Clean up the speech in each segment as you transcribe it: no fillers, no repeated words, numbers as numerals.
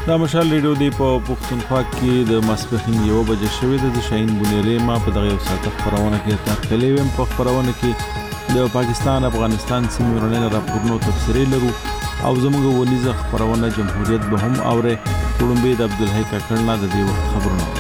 دا مشال ریډیو دی په پښتونخوا کې د ماسپښین 1 بجې شوې د شاهین بنيري ما په دغه یو ساعت خبرونه کې تخلې ويم په خبرونه کې د پاکستان افغانستان سیمې ورننه راپورونو تفسیري لرو او زموږ ولیزه خبرونه جمهوریت به هم اوره کوړمبه د عبدالحی کاکړنا د دې وخت خبرونه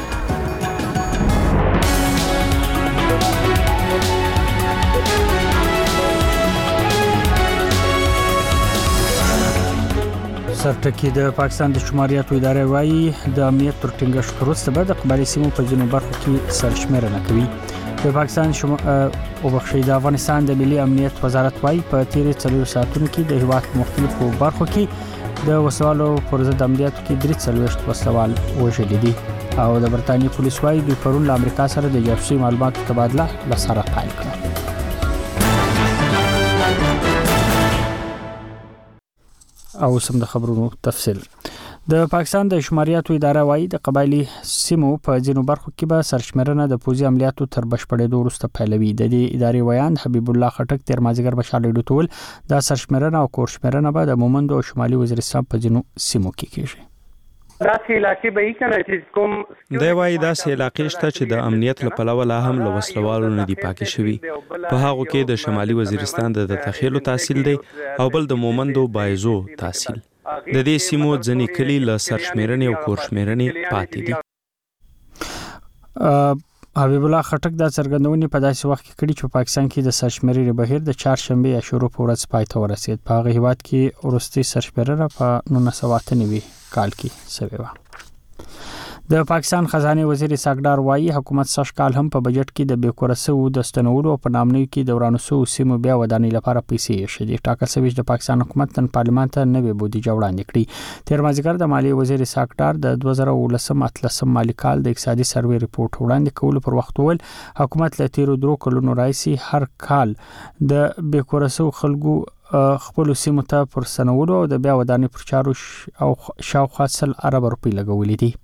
سرټکی د پاکستان د شماریاتو ادارې وايي د امنیت تر ټینګښت وروسته به د قبایلی سیمو په ځینو برخو کې سرشمېرنه کوي. د پاکستان د افغانستان د ملي امنیت وزارت وايي په تیرې 4 ساعتونو کې د هیواد مختلفو برخو کې د وسوالو پر ضد عملیاتو کې 43 وسوال وژل دي او د برتانیې پولیس وايي د پرون له امریکا سره د جاسوسي معلوماتو تبادله لسره پیل کړه. او سم د خبرونو تفصیل. د پاکستان د شماریاتو اداره وايي د قبایلی سیمو په ځینو برخو کې به سرشمېرنه د پوزي عملیاتو تر بشپړېدو وروسته پیلوي. د دې ادارې ویان حبیب الله خټک تیر مازیګر بشاله ډوټول د سرشمېرنه او کورشمېرنه به د مومند او شمالي وزیرستان په ځینو سیمو کې کیږي. داسې علاقې به یې کنه چې کوم دی وايي داسې علاقې شته چې د امنیت لپاره لا هم له وسلوالو نه دی پاکي شوی. په هغه کې د شمالي وزیرستان د تخیلو تحصیل دی او بل د مومندو بایزو تحصیل. د دې سیمو ځنې کلی له سرشمېرنې او کورشمېرنې پاتې دي. حبیب الله خټک د څرګندونې په داسې وخت کې کړي چې پاکستان کې د سرشمېرنې بهیر د چهارشنبه یا شروع په ورځ پای ته ورسید. په هغه هیواد کې ورستي سرشمېرنه په 1998 کال کې شوې و. د پاکستان خزانه وزیر ساګدار وايي حکومت سږ کال هم په بجټ کې د بیکورسو د ستنولو په نامنوي کې د ورانسو سیمو بیا ودانۍ لپاره پیسې شېدي. ټاکل شوی د پاکستان حکومت نن پارلمان ته نوې بودیجه وړاندې کړې. تیر مازیګر د مالیې وزیر ساګدار د 2019 مالی کال د اقتصادي سروې ریپورت وړاندې کولو پر وخت ول حکومت له تیر 2 کلونو راځي هر کال د بیکورسو خلکو خپل سیمو ته پر سنولو او د بیا ودانۍ پر چارو او شاوخوا 100 ارب روپۍ لګولې دي.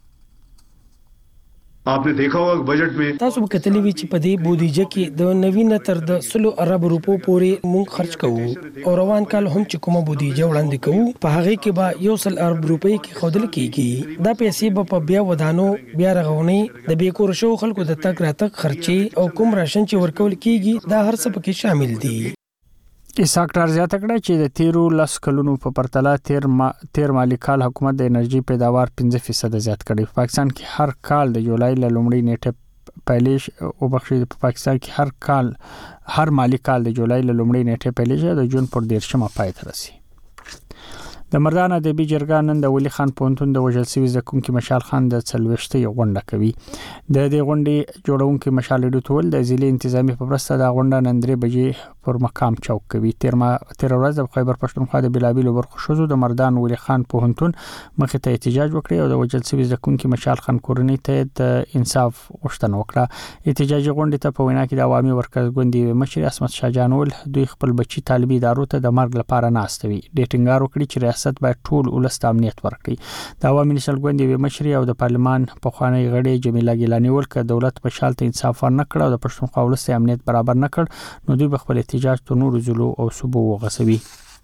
आपने देखा होगा बजट में تاسو به کتلی وی چې په دې بودیجه کې د نوینه تر د 100 ارب روپو پورې مونږ خرج کوو او روان کال هم چې کومه بودیجه وړاندې کوو په هغه کې به 100 ارب روپۍ کې خودل کیږي. دا پیسې به په بیا ودانو بیا رغونی د بیکور شو خلکو د تک راتک خرچي او کوم راشن چې ورکول کیږي دا هر څه پکې شامل دي. ساکټر زیاته کړه چې د تیرو 10 کلونو په پرتله تیر مالی کال حکومت د انرژي پیداوار 5% زیات کړی. په پاکستان کې هر کال د جولای ل لومړۍ نیټه پیلیش او بخښي په پاکستان کې هر مالی کال د جولای ل لومړۍ نیټه پیلیش د جون پر 10 پای ته رسي. د مردان ادبي جرګه نن د ولی خان پونتون د وژل شوی زکونکي مشال خان د 40 غونډه کوي. د دې غونډې جوړونکو مشال ډوټول د ضلع انتظامی په پرسته د غونډه نن 3 بجې پر مقام چوک کوي. تیر ورځ د خیبر پښتونخوا د بلابیلو برخو شوزو د مردان ولی خان پونتون مخې ته احتجاج وکړي او د وژل شوی زکونکي مشال خان کورنۍ ته د انصاف غوښتنه وکړه. احتجاجي غونډه ته په وینا کې د عوامي ورکر ګوندي مشر اسمت شاهجانول دوی خپل بچي طالبي ادارو ته د مرګ لپاره ناستوي. ډیټینګار وکړي چې ریاست باید ټول ولست امنیت ورکړي. د عوامي نشل ګوندي مشر او د پارلمان په خوانی غړي جمیله ګیلانی ول ک دولت په شالته انصاف ورنکړ او د پښتونخوا ولست امنیت برابر نکړ نو دوی خپل احتجاج ته نور زلو او صوبو وغسوي.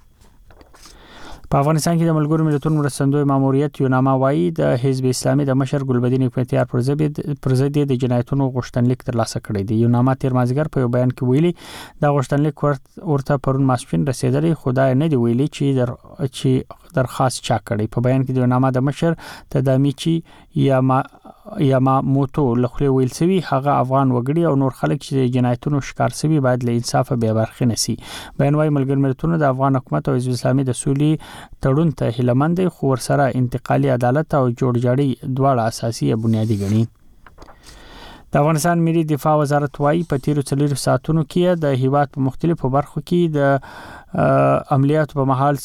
په افغانستان کې د ملګرو ملتونو مرستندوی ماموریت یوناما وايي د حزب اسلامي د مشر ګلبدین اقتدار پر ضد د جنایتونو غوښتنلیک ترلاسه کړی دی. یوناما تیر مازیګر په بیان کې ویلي دا غوښتنلیک ورته پرون ماسپین رسیدلی خدای نه دی ویلي چې درخواست چا کړی. په بیان کې د یوناما د مشر تدامیچی یا موتو لخوا ویل سوي هغه افغان وګړي او نور خلک چې جنایتونو شکار سوي باید له انصاف به برخه نسی. بیان وايي ملګرو ملتونو د افغان حکومت او حزب اسلامي د سولې تړون ته هیلمند خو ورسره انتقالي عدالت او جوړجاړي دواړه اساسي بنیادی ګڼي. د افغانستان ملي دفاع وزارت وايي په تیرو 4 ساعتونو کې د هیواد په مختلفو برخو کې د عملیات په محل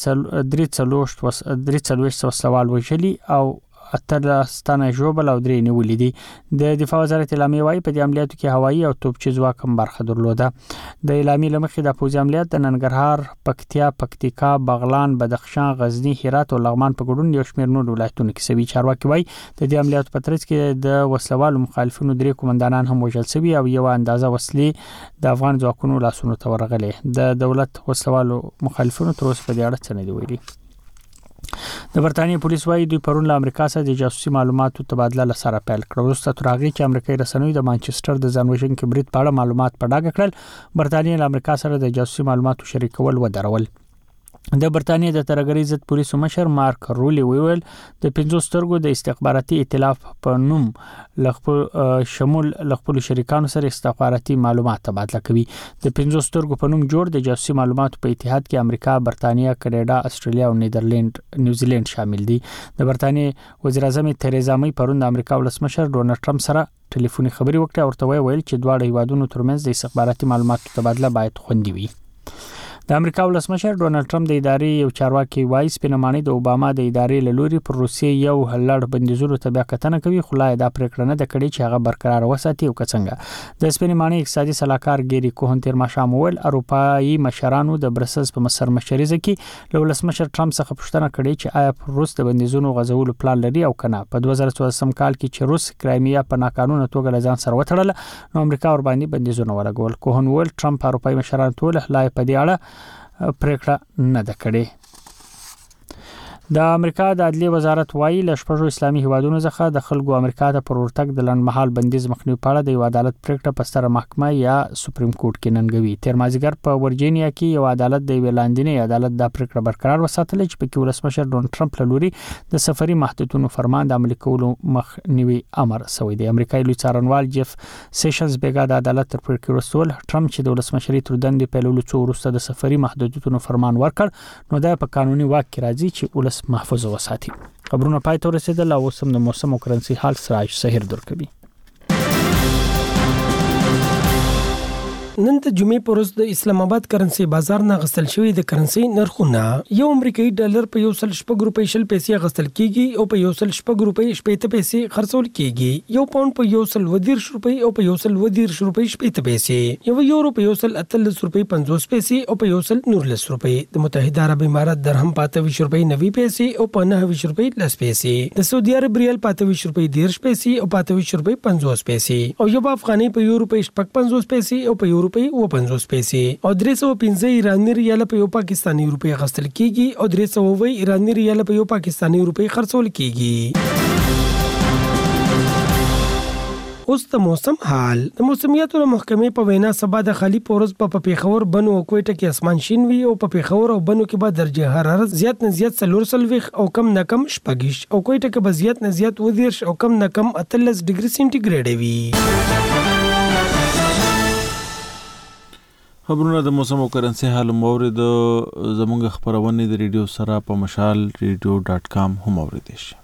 3 وسوال وشلي او اتلستانه جوبل او درې نیولې دي. د دفاع وزارت اعلامیه وايي په دې عملیاتو کې هوایي او توپچي ځواک هم برخه درلوده. د اعلامیه لمخې د پوځي عملیات د ننګرهار، پکتیکا، بغلان، بدخشان، غزنی، هرات او لغمان په ګډون یو شمېر نور ولایتونو کې سوي. چارواکي وايي د دې عملیاتو په ترڅ کې د وسلوالو مخالفینو 3 کمانډانان هم وژل شوي او یو اندازه وسلې د افغان ځواکونو لاسونو ته ورغلې. د دولت وسلوالو مخالفینو تر اوسه په دې اړه څه نه دی ویلي. د برتانیې پولیس وايي دوی پرون له امریکا سره د جاسوسي معلوماتو تبادله لسره پیل کړ. وروسته تر هغې چې امریکایي رسنیو د مانچستر د ځانوژونکي برید په اړه معلومات په ډاګه کړل، برتانیې له امریکا سره د جاسوسي معلوماتو شریکول ودرول. د برتانیې د ترهګرۍ ضد پولیسو مشر مارک رولی ویل د 50 سترګو د استخباراتي ائتلاف په نوم شمول خپل شریکانو سره استخباراتي معلومات تبادله کوي. د 50 سترګو په نوم جوړ د جاسوسي معلوماتو په اتحاد کې امریکا، برتانیې، کاناډا، استرالیا او نیوزیلند شامل دي. د برتانیې وزیر اعظم تریزا مې پرون د امریکا ولسمشر ډونالد ټرمپ سره ټلیفوني خبري وکړه او ورته ویل چې دواړه هیوادونو ترمنځ د استخباراتي معلوماتو تبادله باید خوندي وي. د امریکا ولسمشر ډونالد ټرمپ د ادارې یو چارواکي وایي سپینماني د اوباما د ادارې له لوري پر روسیې یو لړ بندیزونو ته بیا کتنه کوي، خو لا دا پریکړه نه ده کړې چې هغه برقرار وساتي او څنګه. د سپینماني اقتصادي صلاحکار ګيري کوهن تیر ماښام ویل اروپایي مشرانو د برسلز په مسر مشرزه کې له ولسمشر ټرمپ څخه پوښتنه کړې چې آیا پر روس د بندیزونو غځولو پلان لري او کنه. په 2014 کال کې چې روس کرایمیا په ناقانونه توګه له ځان سره وتړله نو امریکا ور باندې بندیزونه ولګول. کوهن ویل ټرمپ اروپایي مشرانو ټول لا په دې اړه پریکړه نه ده کړې. د امریکا د عدلیې وزارت وایي له شپږو اسلامي هیوادونو څخه د خلکو امریکا ته پر ورتګ د لنډمهال بندیز مخنیوي په اړه د یو عدالت پریکړه په ستره محکمه یا سپریم کورټ کې ننګوي. تیر مازیګر په ورجینیا کې یو عدالت د ویلاندینې عدالت د پریکړه برقرار وساتله چې په کې ولسمشر ډونالد ټرمپ له لوري د سفري محدودیتونو فرمان د عملي کولو مخنیوي امر شوی دی. امریکایي لوی څارنوال جف سیشنز بیګا د عدالت تر پریکړې وروسته ټرمپ چې د ولسمشري تر دندې پیلولو څو وروسته د سفري محدودیتونو فرمان ورکړ نو دا په قانوني واک کې راځي چې ولس محفوظ وساتي. خبرونه پای ته رسیدل او اوس هم د موسم او کرنسي حال سراج سحر درکوي. نن د جمعې پر ورځ د اسلام آباد کرنسي بازار نه غستل شوی د کرنسي نرخونه یو امریکایي ډالر په 1.6 روپۍ شل پیسې غستل کیږي او په 1.6 روپۍ شپږ پیسې خرڅول کیږي. یو پاوند په 1.10 روپۍ او په 1.10 روپۍ شپږ پیسې، یو یورو په 1.38 روپۍ 50 پیسې او په 1.19 روپۍ. د متحده عرب امارات درهم په 28 روپۍ 90 پیسې او په 29 روپۍ 10 پیسې. د سعودي عرب ریال په 28 روپۍ 10 پیسې او په 28 روپۍ 50 پیسې او یو افغاني په یو روپۍ 50 پیسې او په یو روپۍ 50 پیسې او 315 ایرانی ریال په یو پاکستانی روپۍ غستل کیږي او 320 ایرانی ریال په یو پاکستانی روپۍ خرڅول کیږي. اوس د موسم حال. د موسمیاتو محکمې په وینا سبا د خالی پورز په پیښور، بنو او کوټه کې اسمان شین وي او په پیښور او بنو کې به درجه حرارت زیات نه زیات 40 او کم نه کم 26 او کوټه کې به زیات نه زیات 20 او کم نه کم 38 ډیګري سنټیګریډ وي. خبرونه د موسم او کرنسي حال مورید زموږ خبرونه د ریډیو سره په مشال radio.com هم اوریدئ شي.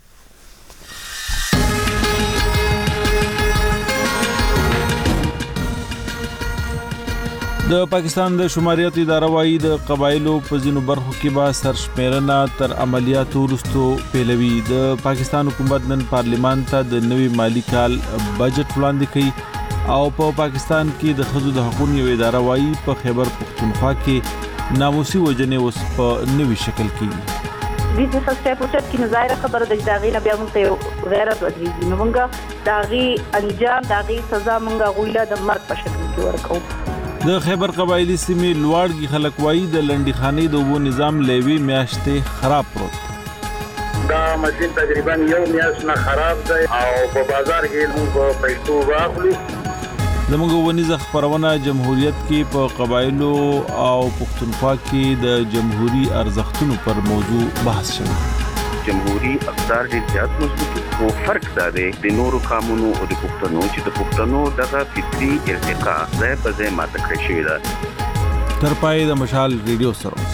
د پاکستان د شماریاتو اداره وايي د قبایلو په ځینو برخو کې به سرشمیرنه تر عملیاتو وروسته پیلوي. د پاکستان حکومت نن پارلیمان ته د نوي مالی کال بجټ وړاندې کړي او په پاکستان کې د ښځو د حقوقو یو اداره وايي په خیبر پختونخوا کې ناموسي وجنې اوس په نوي شکل کېږي. دې څه څه په څه کې نظر خبره د داغي نه بیا موږ غیرت ودرېږي نو موږ داغي انجام داغي سزا موږ غوښله د مرګ په شکل کې ورکو. د خیبر قبایلی سیمې لوړګي خلک وایي د لنډي خانې د وو نظام لوي میاشتې خراب پروت. دا ماشين تقریبا یو میاشت نه خراب دی او په بازار کې موږ پیسو واخلو. زموږ ونیزه خبرونه جمهوریت کې په قبایلو او پښتونخوا کې د جمهوریت ارزښتونو پر موضوع بحث شوی. جمهوری اقدار ډیر زیات مضبوط او فرق دا دی د نورو قانونو او د پښتنو چې د پښتنو دغه فطري ارتقا ځای په ځای ماته کړی شوی ده. تر پای د مشال ریډیو سره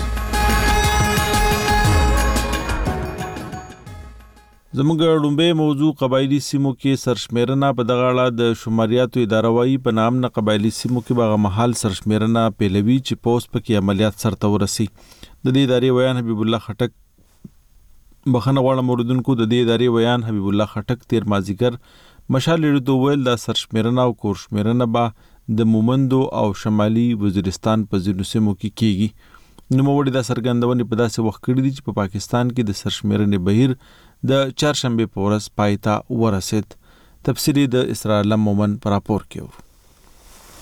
زموږ لومبه موضوع قبایلی سیمو کې سرشمیرنه په دغه اړه د شماریاتو اداره وايي په نام نه قبایلی سیمو کې به محل سرشمیرنه پیلوي چې پوس پکې عملیات سرته ورسي. د دې ادارې ویان حبیب الله خټک بخنه غواړم اوریدونکو د دې ادارې ویان حبیب الله خټک تیر مازیګر مشال ریډیو ویل د سرشمیرنه او کورشمیرنه به د مومندو او شمالي وزیرستان په ځینو سیمو کې کیږي. نو موږ د سرګندونې په داسې وخت کې دي چې په پاکستان کې د سرشمیرنې بهیر د چهارشنبه په ورځ پایتا ورسید. تفصیلی د اسرائیل مومن پر راپور کې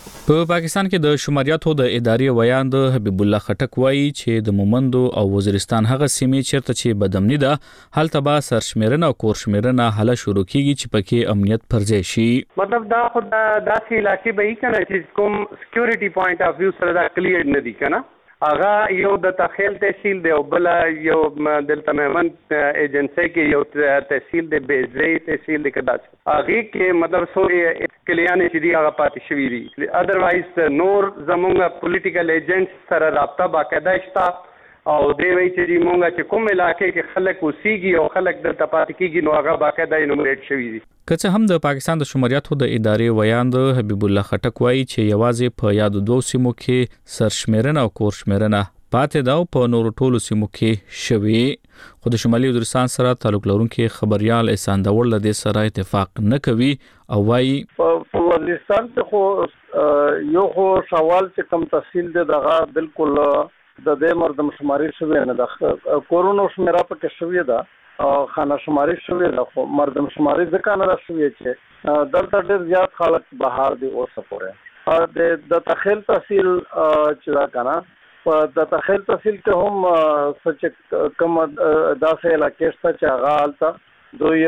په پاکستان کې د شماریاتو د ادارې ویان د حبیب الله خټک وایي چې د مومندو او وزیرستان هغه سیمې چیرته چې بدامني ده هلته به سرشمیرنه او کورشمیرنه حل شروع کیږي چې پکې امنیت پرځای شي. مطلب دا خو داسې علاقې به یې کنه چې کوم سکیورټي پوینټ اف ویو سره دا کلیر نه دي کنه. هغه یو د تخیل تحصیل دی او بل یو دلته مهمن ایجنسی کې یو تحصیل دی بیزی تحصیل دی کدا هغه کې مطلب سوري کلیان چې دی هغه پاتې شوی دي. اذروایز نور زمونږ پولیټیکل ایجنټ سره رابطه باقاعده شته او دی وی چې مونږه چې کوم علاقې کې خلک اوسېږي او خلک دلته پاتې کیږي نو هغه باقاعده انومریټ شوی دي. که څه هم د پاکستان د شماریاتو د ادارې ویان د حبیب الله خټک وایي چې یوازې په یادو دوه سیمو کې سرشمیرنه او کورشمیرنه پاتې ده او په نورو ټولو سیمو کې شوي. خو د شمالي وزیرستان سره تعلق لرونکي خبريال احسان داور له دې سره اتفاق نه کوي او وایي په وزیرستان کې خو یو خو سوال چې کوم تحصیل دی دغه بالکل د دې مردم شماري شوی نه ده. کورونا شمیره پکې شوی ده او خانه شماري شوی ده خو مردم شماري ځکه نه شوی چې دلته ډېر زیات خلک بهر دي اوسه پورې د تخیل تحصیل چې دا کنه په د تخیل تحصیل کې هم سچ کوم داسې علاقې شته چې هغه حالته دوی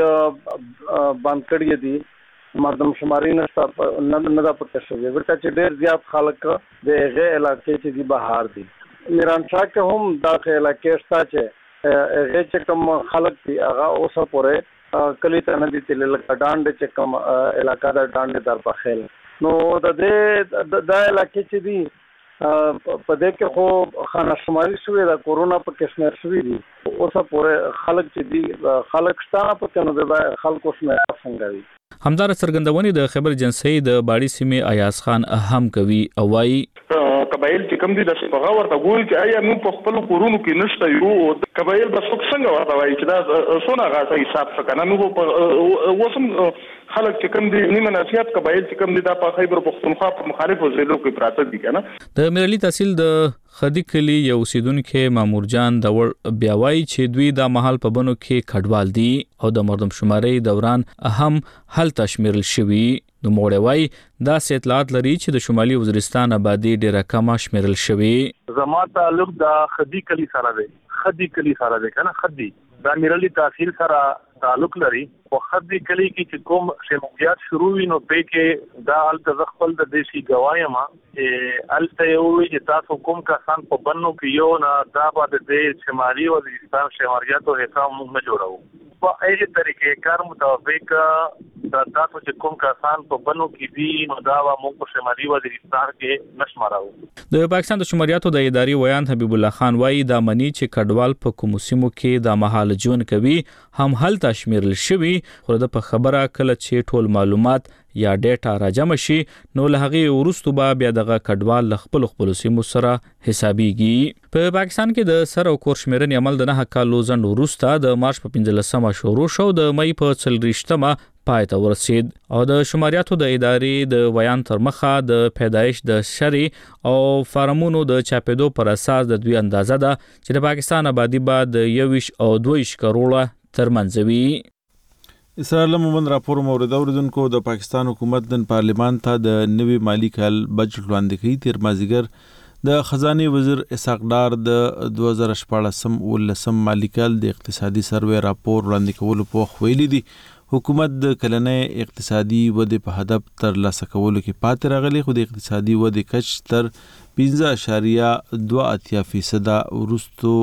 باندې کړی دي مردم شماري نشته نه دا پکې شوی ورته چې ډېر زیات خلک د هغه علاقې چې دی بهر دي. میرانشاه کې هم داخله علاقې شته چې هغه چې کوم خلک دي هغه اوسه پورې کلی ته نه دي تل لکډاند چې کوم علاقې د ډاند در په خیل نو د دې د علاقې چې دي په دې کې خو خانه شماري شوی د کورونا په کې شمیر شوی دي اوسه پورې خلک چې دي خلک شته په کې نو د خلکو شمیر څنګه وي. همدار څرګندونې د خبر جنسي د باړي سیمې ایاز خان اهم کوي او وايي قبایل چې کوم دي د شپغه ورته ګوري چې آیا موږ په خپل کورونو کې نشته یو قبایل بس څنګه ورته وایي چې دا سونه غاټه حساب څنګه موږ په وسم خلک چې کوم دي نیمه نصیحت قبایل چې کوم دي د خیبر پختونخوا په مخالفو ضلعو کې پراته دي کنه. د میرلی تحصیل د خدي کلی یو اوسیدونکو مامور جان دور بیا وایي چې دوی د محل په بنو کې کډوال دي او د مردم شماري دوران اهم حل تشمیرل شوی. نو موړوي دا اطلاعات لري چې د شمالي وزیرستان آبادی ډیره کم شمیرل شوی. زما تعلق د خدي کلی سره دی. خدي کلی سره دی کنه خدي دا میرلی تحصیل سره تعلق لري او خدي کلی کې چې کوم شمولیات شروع وینو په کې دا الته خپل د دیشي گوايما الته یو چې تاسو کوم کسان په بنو کې یو نه دا باندې د شمالي وزیرستان شماریاتو حساب موږ نه جوړو په ایجه طریقې کار مطابق دا تاسو چې کوم کسان په بنو کې دي نو دا موږ په شمالي وزیرستان کې نشمارو. د پاکستان د شماریاتو د ادارې ویان حبیب الله خان وایي دا منی چې کډوال په کوم سیمو کې د محل جون کوي هم حل تشمیرل شوی خو د په خبره کله چې ټول معلومات یا ډیټا راجم شي نو له هغه ورستو به بیا دغه کډوال خپل سیمو سره حسابيږي. په پاکستان کې د سر او کورشمیرنې عمل د نه کالو ځند ورسته د مارچ په 15مه شروع شو د مې په 40مه پای ته ورسید او د شماریاتو د ادارې د ویان تر مخه د پیدایش د شری او فارمونو د چاپېدو پر اساس د دوی اندازه ده چې د پاکستان آبادی بعد 21 او 22 کروڑه ترمنځوي. اسرائیل مومن راپور مورد اوردونکو د پاکستان حکومت د پارلیمان ته د نوي مالی کال بجټ وړاندې کړي. تیر مازیګر د خزانه وزیر اسحاق ډار د 2014 مالی کال د اقتصادي سروې راپور وړاندې کولو په وخت ویلي دي حکومت د کلنې اقتصادي ودې په هدف تر لاسه کولو کې پاتې راغلي خو د اقتصادي ودې کچ تر 15.2% ورستو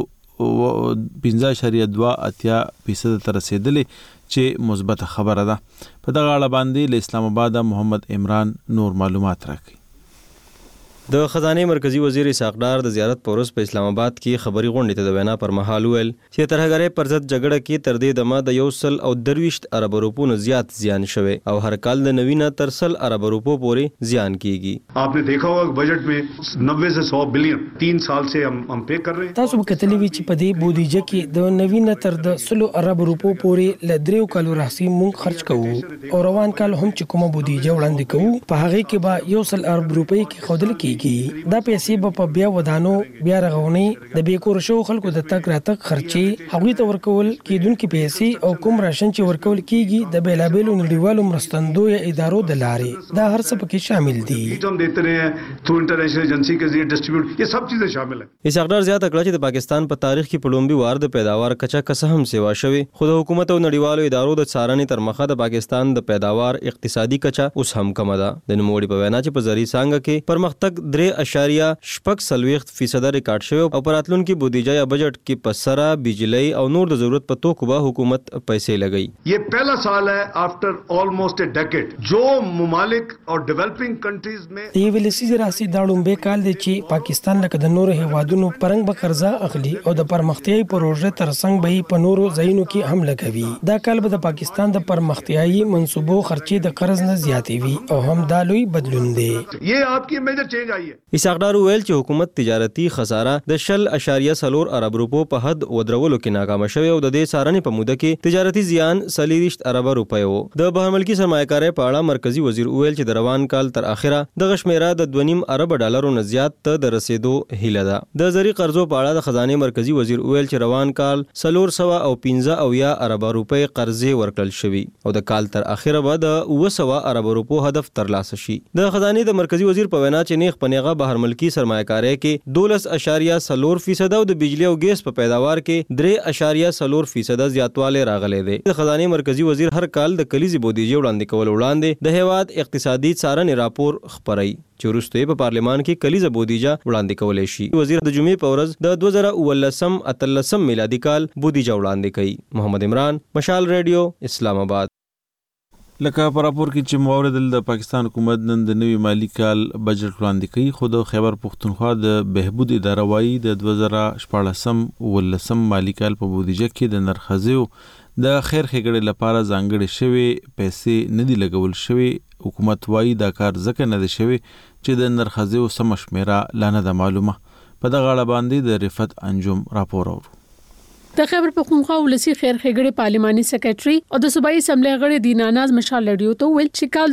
15.2% تر رسیدلې چې مثبت خبره ده. په دغه اړه باندې له اسلام آباد محمد عمران نور معلومات راکړي. د خزانه مرکزی وزیر اسحاق ډار د زیارت پورس په اسلام آباد کې خبري غونډه ته د وینا پر مهال ویل چې ترهګرۍ پر ضد جګړه کې تر دې دمه د 123 ارب روپو نه زیات زیان شوه او هر کال د نوینه تر 100 ارب روپو پورې زیان کیږي. आपने देखा होगा बजट में 90 से 100 बिलियन 3 साल से हम पे कर रहे हैं. تاسو کتلی وی چې په دې بودیجه کې د نوینه تر د 100 ارب روپو پورې ل دریو کالو راځي مونږ خرج کوو او روان کال هم چې کومه بودیجه وړاندې کوو په هغه کې به 100 ارب روپۍ کې خودل کیږي کیږي دا پیسې په بیا ودانو بیا رغونی د بیکور شو خلکو د تک راتک خرچي هغه ته ورکول کیدونکو پیسې او کوم راشن چې ورکول کیږي د بیلابیلو نړیوالو مرستندو یا ادارو د لارې دا هر څه پکې شامل دي हम देते रहे हैं थ्रू इंटरनेशनल एजेंसी के जरिए डिस्ट्रीब्यूट ये सब चीजें शामिल है اسحاق زیات کړه چې د پاکستان په تاریخ کې په لومبي وار د پیداوار کچا کسه هم سیوا شوی خو د حکومت او نړیوالو ادارو د څارنې تر مخه د پاکستان د پیداوار اقتصادي کچا اوس هم کم ده د نوموړي په وینا چې په زری څنګه کې پرمختګ 3.6% ریکارډ شوی او په راتلونکي بودیجه یا بجټ کې په سره بجلی او نور د ضرورت په توګه به حکومت پیسې لګي ये पहला साल है आफ्टर ऑलमोस्ट अ डेकेड जो ममालिक और डेवलपिंग कंट्रीज में دی ویلسی راسی داړم به کال دی چې پاکستان لکه د نورو هیوادونو پرنګ به قرضه اخلي او د پرمختیايي پروژې ترڅنګ به په نورو ځایونو کې هم لګوي دا کال به د پاکستان د پرمختیايي منصوبو خرچې د قرض نه زیاتې وي او هم دا لوی بدلون دی ये आपकी मेजर चेंज आई है اسحاق ویل چې حکومت تجارتي خساره د 0.4 ارب روپو په حد ودرولو کې ناکام شوی او د دې سارنې په موده کې تجارتي زیان 30 ارب روپۍ وو د بهر ملکی سرمایه‌کارۍ په اړه مرکزی وزیر ویل چې د روان کال تر اخره د غشمیره د 2.5 ارب ډالرو نه زیات ته د رسیدو هیله ده د زری قرضو په اړه د خزانه مرکزی وزیر ویل چې روان کال 415 ارب روپۍ قرضې ورکړل شوی او د کال تر اخره به د 900 ارب روپو هدف ترلاسه شي د خزانه د مرکزی وزیر په وینا چې نیغ پنیغه بهر ملکی سرمایه‌کارۍ کې 12.4% او د بجلی او ګیس په پیداوار کې 3.4% زیاتوالی راغلی دی د خزانه مرکزی وزیر هر کال د کلیزي بودیجه وړاندې کول وړاندې د هیواد اقتصادي څارنې راپور خبري چې وروسته په پارلمان کې کلیزه بودیجه وړاندې کولای شي وزیر د جمعې په ورځ د 2019 میلادي کال بودیجه وړاندې کړي محمد عمران مشال ریډیو اسلام آباد لکه په راپور کې چې موردل د پاکستان حکومت نن د نوي مالی کال بجټ وړاندې کوي خو د خیبر پختونخوا د بهبود اداره وايي د 2014 مالی کال په بودیجه کې د نرخزیو د خیر ښېګړې لپاره ځانګړې شوی پیسې نه دي لګول شوی حکومت وايي دا کار ځکه نه دی شوی چې د نرخزیو سم شمیره لا نه ده معلومه په دغه اړه باندې د رفت انجم راپور اورو د خیبر پختونخوا ولسی خیر ښېګړې پارلماني سیکریټري او د صوبایي اسمبلی غړي دیناناز مشال لډیو ته ویل چې کال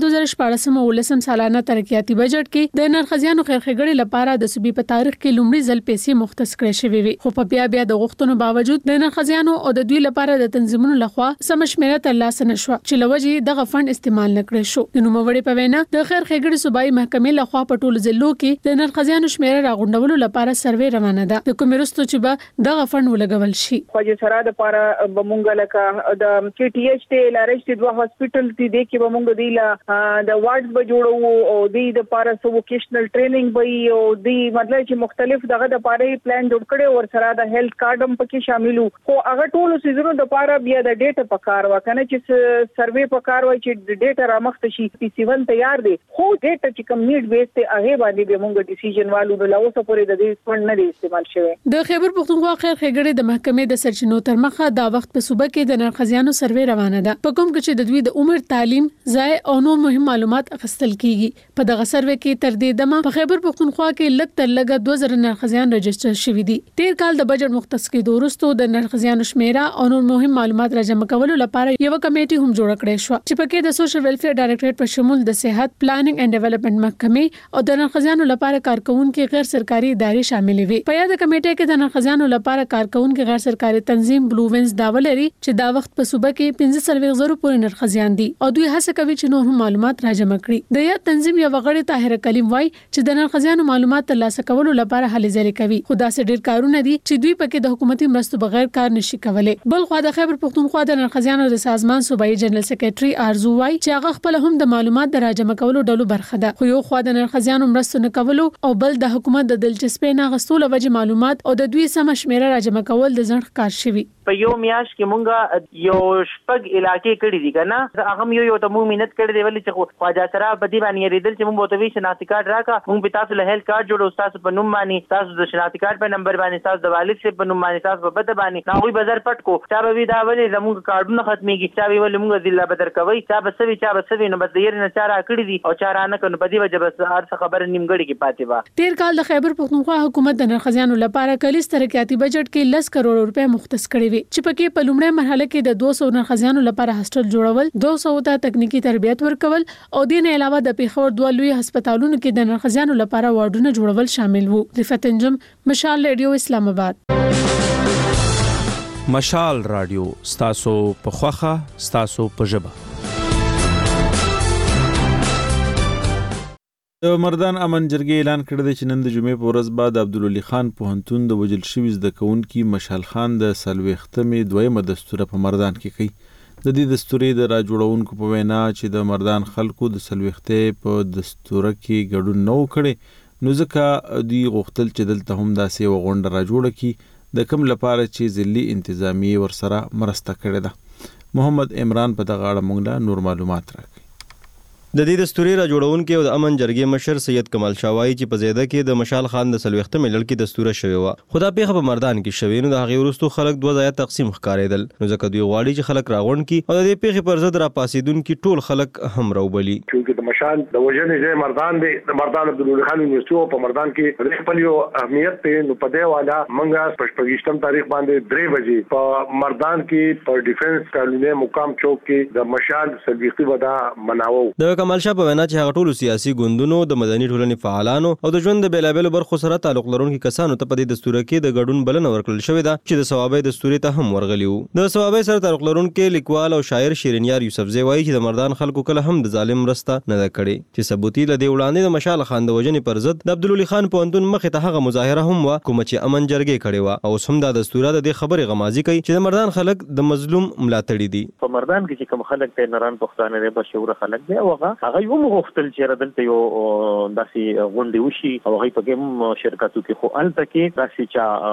2014 سالانه ترقیاتي بجټ کې د نرخزیانو خیر ښېګړې لپاره د صوبې په تاریخ کې لومړی ځل پیسې مختص کړې شوې وي خو په بیا د غوښتنو باوجود د نرخزیانو او د دوی لپاره د تنظیمونو لخوا سم شمیره ترلاسه نشو چې لوجې دغه فند استعمال نکړي شو د نوموړي په وینا د خیر ښېګړې صوبایي محکمې لخوا په ټولو ضلعو کې د نرخزیانو شمیره راغونډولو لپاره سروې روانه ده د کومې وروسته چې به دغه فند ولګول شي خواجه سره د پاره بمونګه لکه د کی ټی ایچ ته لارښت د دوه هاسپټل تی د کې بمونګه دی لا د وارډز به جوړو او د پاره سو ووکیشنل ټریننګ به او د مطلب چې مختلف دغه د پاره پلان جوړ کړي او سره د هیلث کارت هم پکې شاملو خو هغه ټول سيزونو د پاره بیا د ډیټا پکار وکنه چې سروې پکار وای چې د ډیټا رامخته شي پی سی 1 تیار دی خو ډیټا چې کم نیډ بیس ته هغه باندې بمونګه ډیسیژن والو د لاوسه پورې د دې فند نه استعمال شوی د خیبر پختونخوا خیر ښېګړې د محکمې د سرچینو تر مخه دا وخت په صوبه کې د نرخزیانو سروې روانه ده په کوم کې چې د دوی د عمر تعلیم ځای او نور مهم معلومات اخیستل کیږي په دغه سروې کې تر دې دمه په خیبر پختونخوا کې لږ تر لږه 2000 نرخزیان رجسټر شوي دي تیر کال د بجټ مختص کېدو وروسته د نرخزیانو شمیره او نور مهم معلومات راجمع کولو لپاره یو کمیټه هم جوړ کړې شو چې پکې د سوشل ویلفیر ډایریکټریټ په شمول د صحت پلانینګ اینڈ ډیولپمنٹ محکمې او د نرخزیانو لپاره کارکونکو غیر سرکاري ادارې شامل وي په یاد کمیټه کې د نرخزیانو لپاره کارکونکو غیر سرکاري تنظیم بلو وینز داولري چې دا وخت په صوبه کې 15,000 پورې نرخزیان دي او دوی هڅه کوي چې نور معلومات راجمع کړي د یاد تنظیم یو غړي طاهر کلیم وای چې د نرخزیانو معلومات ترلاسه کولو لپاره هلې ځلې کوي خدا سره ډیر کارونه دي چې دوی پکې د حکومتي مرستو بغیر کار نشي کولای بل خو د خیبر پختونخوا د نرخزیانو د سازمان صوبایي جنرال سیکریټري ارزو وای چې هغه خپل هم د معلومات د راجمع کولو ډلو برخه ده خو یو خو د نرخزیانو مرستو نه کولو او بل د حکومت د دلچسپۍ نه غستلو وجه معلومات او د دوی سم شمیره راجمع کول د ځنډ کار شوی په یو میاش کې مونږه یو شپږ علاقې کړې دي کنه هغه یو ته مونږ مينت کړې دی ولې چې خواجه سره بدی باندې ریدل چې مونږ بوته وی شناختی کارت راکا مونږ به تاسو له هیلث کارت جوړو تاسو په نوم باندې تاسو د شناختی کارت په نمبر باندې تاسو د والد سره په نوم باندې تاسو په بد باندې ناوی بازار پټ کو چا به دا ولې زموږ کارډونه ختميږي چا به ولې مونږ ضلع بدر کوي چا به سوي نو بس ير نه چاره کړې دي او چاره نه کنه بدی وجه بس هر څه خبر نیمګړی کې پاتې و تیر کال د خیبر پختونخوا حکومت د نرخزیانو لپاره کلیس ترقیاتي بجټ کې 10 کروڑ روپے مختص کړی شوې چې پکې په لومړی مرحله کې د 200 نرخزیانو لپاره هاسټل جوړول 200 ته تکنیکی تربیت ورکول او د نه علاوه د پیښور دوه لوی هسپتالونو کې د نرخزیانو لپاره وارډونه جوړول شامل وو. رفعت انجم، مشال ریډیو، اسلام آباد. مشال رادیو ستاسو په خوخه ستاسو په ژبه. د مردان امن جرګې اعلان کړی دی چې نن د جمعې په ورځ بعد عبدالولي خان پوهنتون د وژل شوي زده کوونکي مشال خان د 40مې دویمه دستوره په مردان کې کوي. د دې دستورې د راجوړونکو په وینا چې د مردان خلکو د 40مې په دستوره کې ګډون نه وکړي نو ځکه دوی غوښتل چې دلته هم داسې یوه غونډه راجوړه کړي د کوم لپاره چې ضلعي انتظامیې ورسره مرسته کړې ده. محمد عمران په دغه اړه موږ له نور معلومات راکړي. د دې دستوري را جوړونکو او د امن جرګې مشر سید کمال شاوای چې په زیاده کې د مشال خان د 40مې لړ کې دستوره شوی و خدا پیغه په مردان کې شوی نو د هغه ورستو خلک دوه ځای تقسیم ښکارېدل نو ځکه دوی غواړي چې خلک راغونډ کی او د دې پیغه پر ضد را پاسیدونکو ټول خلک هم راوبلي. چې د مشال د وژنې ځای مردان دی د مردان عبدالولي خان یونیورسيټي په مردان کې خپل یو اهمیت ته نو په دې والا منګه پښپګشتم تاریخ باندې 3 بجې په مردان کې په ډیفنس کالونی مقام چوک کې د مشال 40 ودا مناوو. د کمال شاه په وینا چې هغه ټول سیاسي ګوندونو د مدني ټولنې فعالانو او د ژوند د بیلابېلو برخو سره تعلق لرونکو کسانو ته په دې دستوره کې د ګډون بلنه ورکړل شوې ده چې د ثوابي دستوري ته هم ورغلی وو. د ثوابي سره تعلق لرونکو لیکوال او شاعر شیرینیار یوسفزی وایي چې د مردان خلکو کله هم د ظالم رسته نه ده کړې چې ثبوتي لدی وړاندې د مشال خان د وژنې پر ضد د عبدالولي خان پوهنتون مخې ته هغه مظاهره هم و کوم چې امن جرګې کړې و او هم د دستوره د خبرې غمازي کوي چې د مردان خلک د مظلوم ملاتړي دي. په مردان کې چې کوم خلک ته نران پښتانه لري بشوره خلک دی او هغه یو مغفتل چې دلته یو داسې غونډې وشي او هغه په کوم شرکتو کې خو الته کې داسې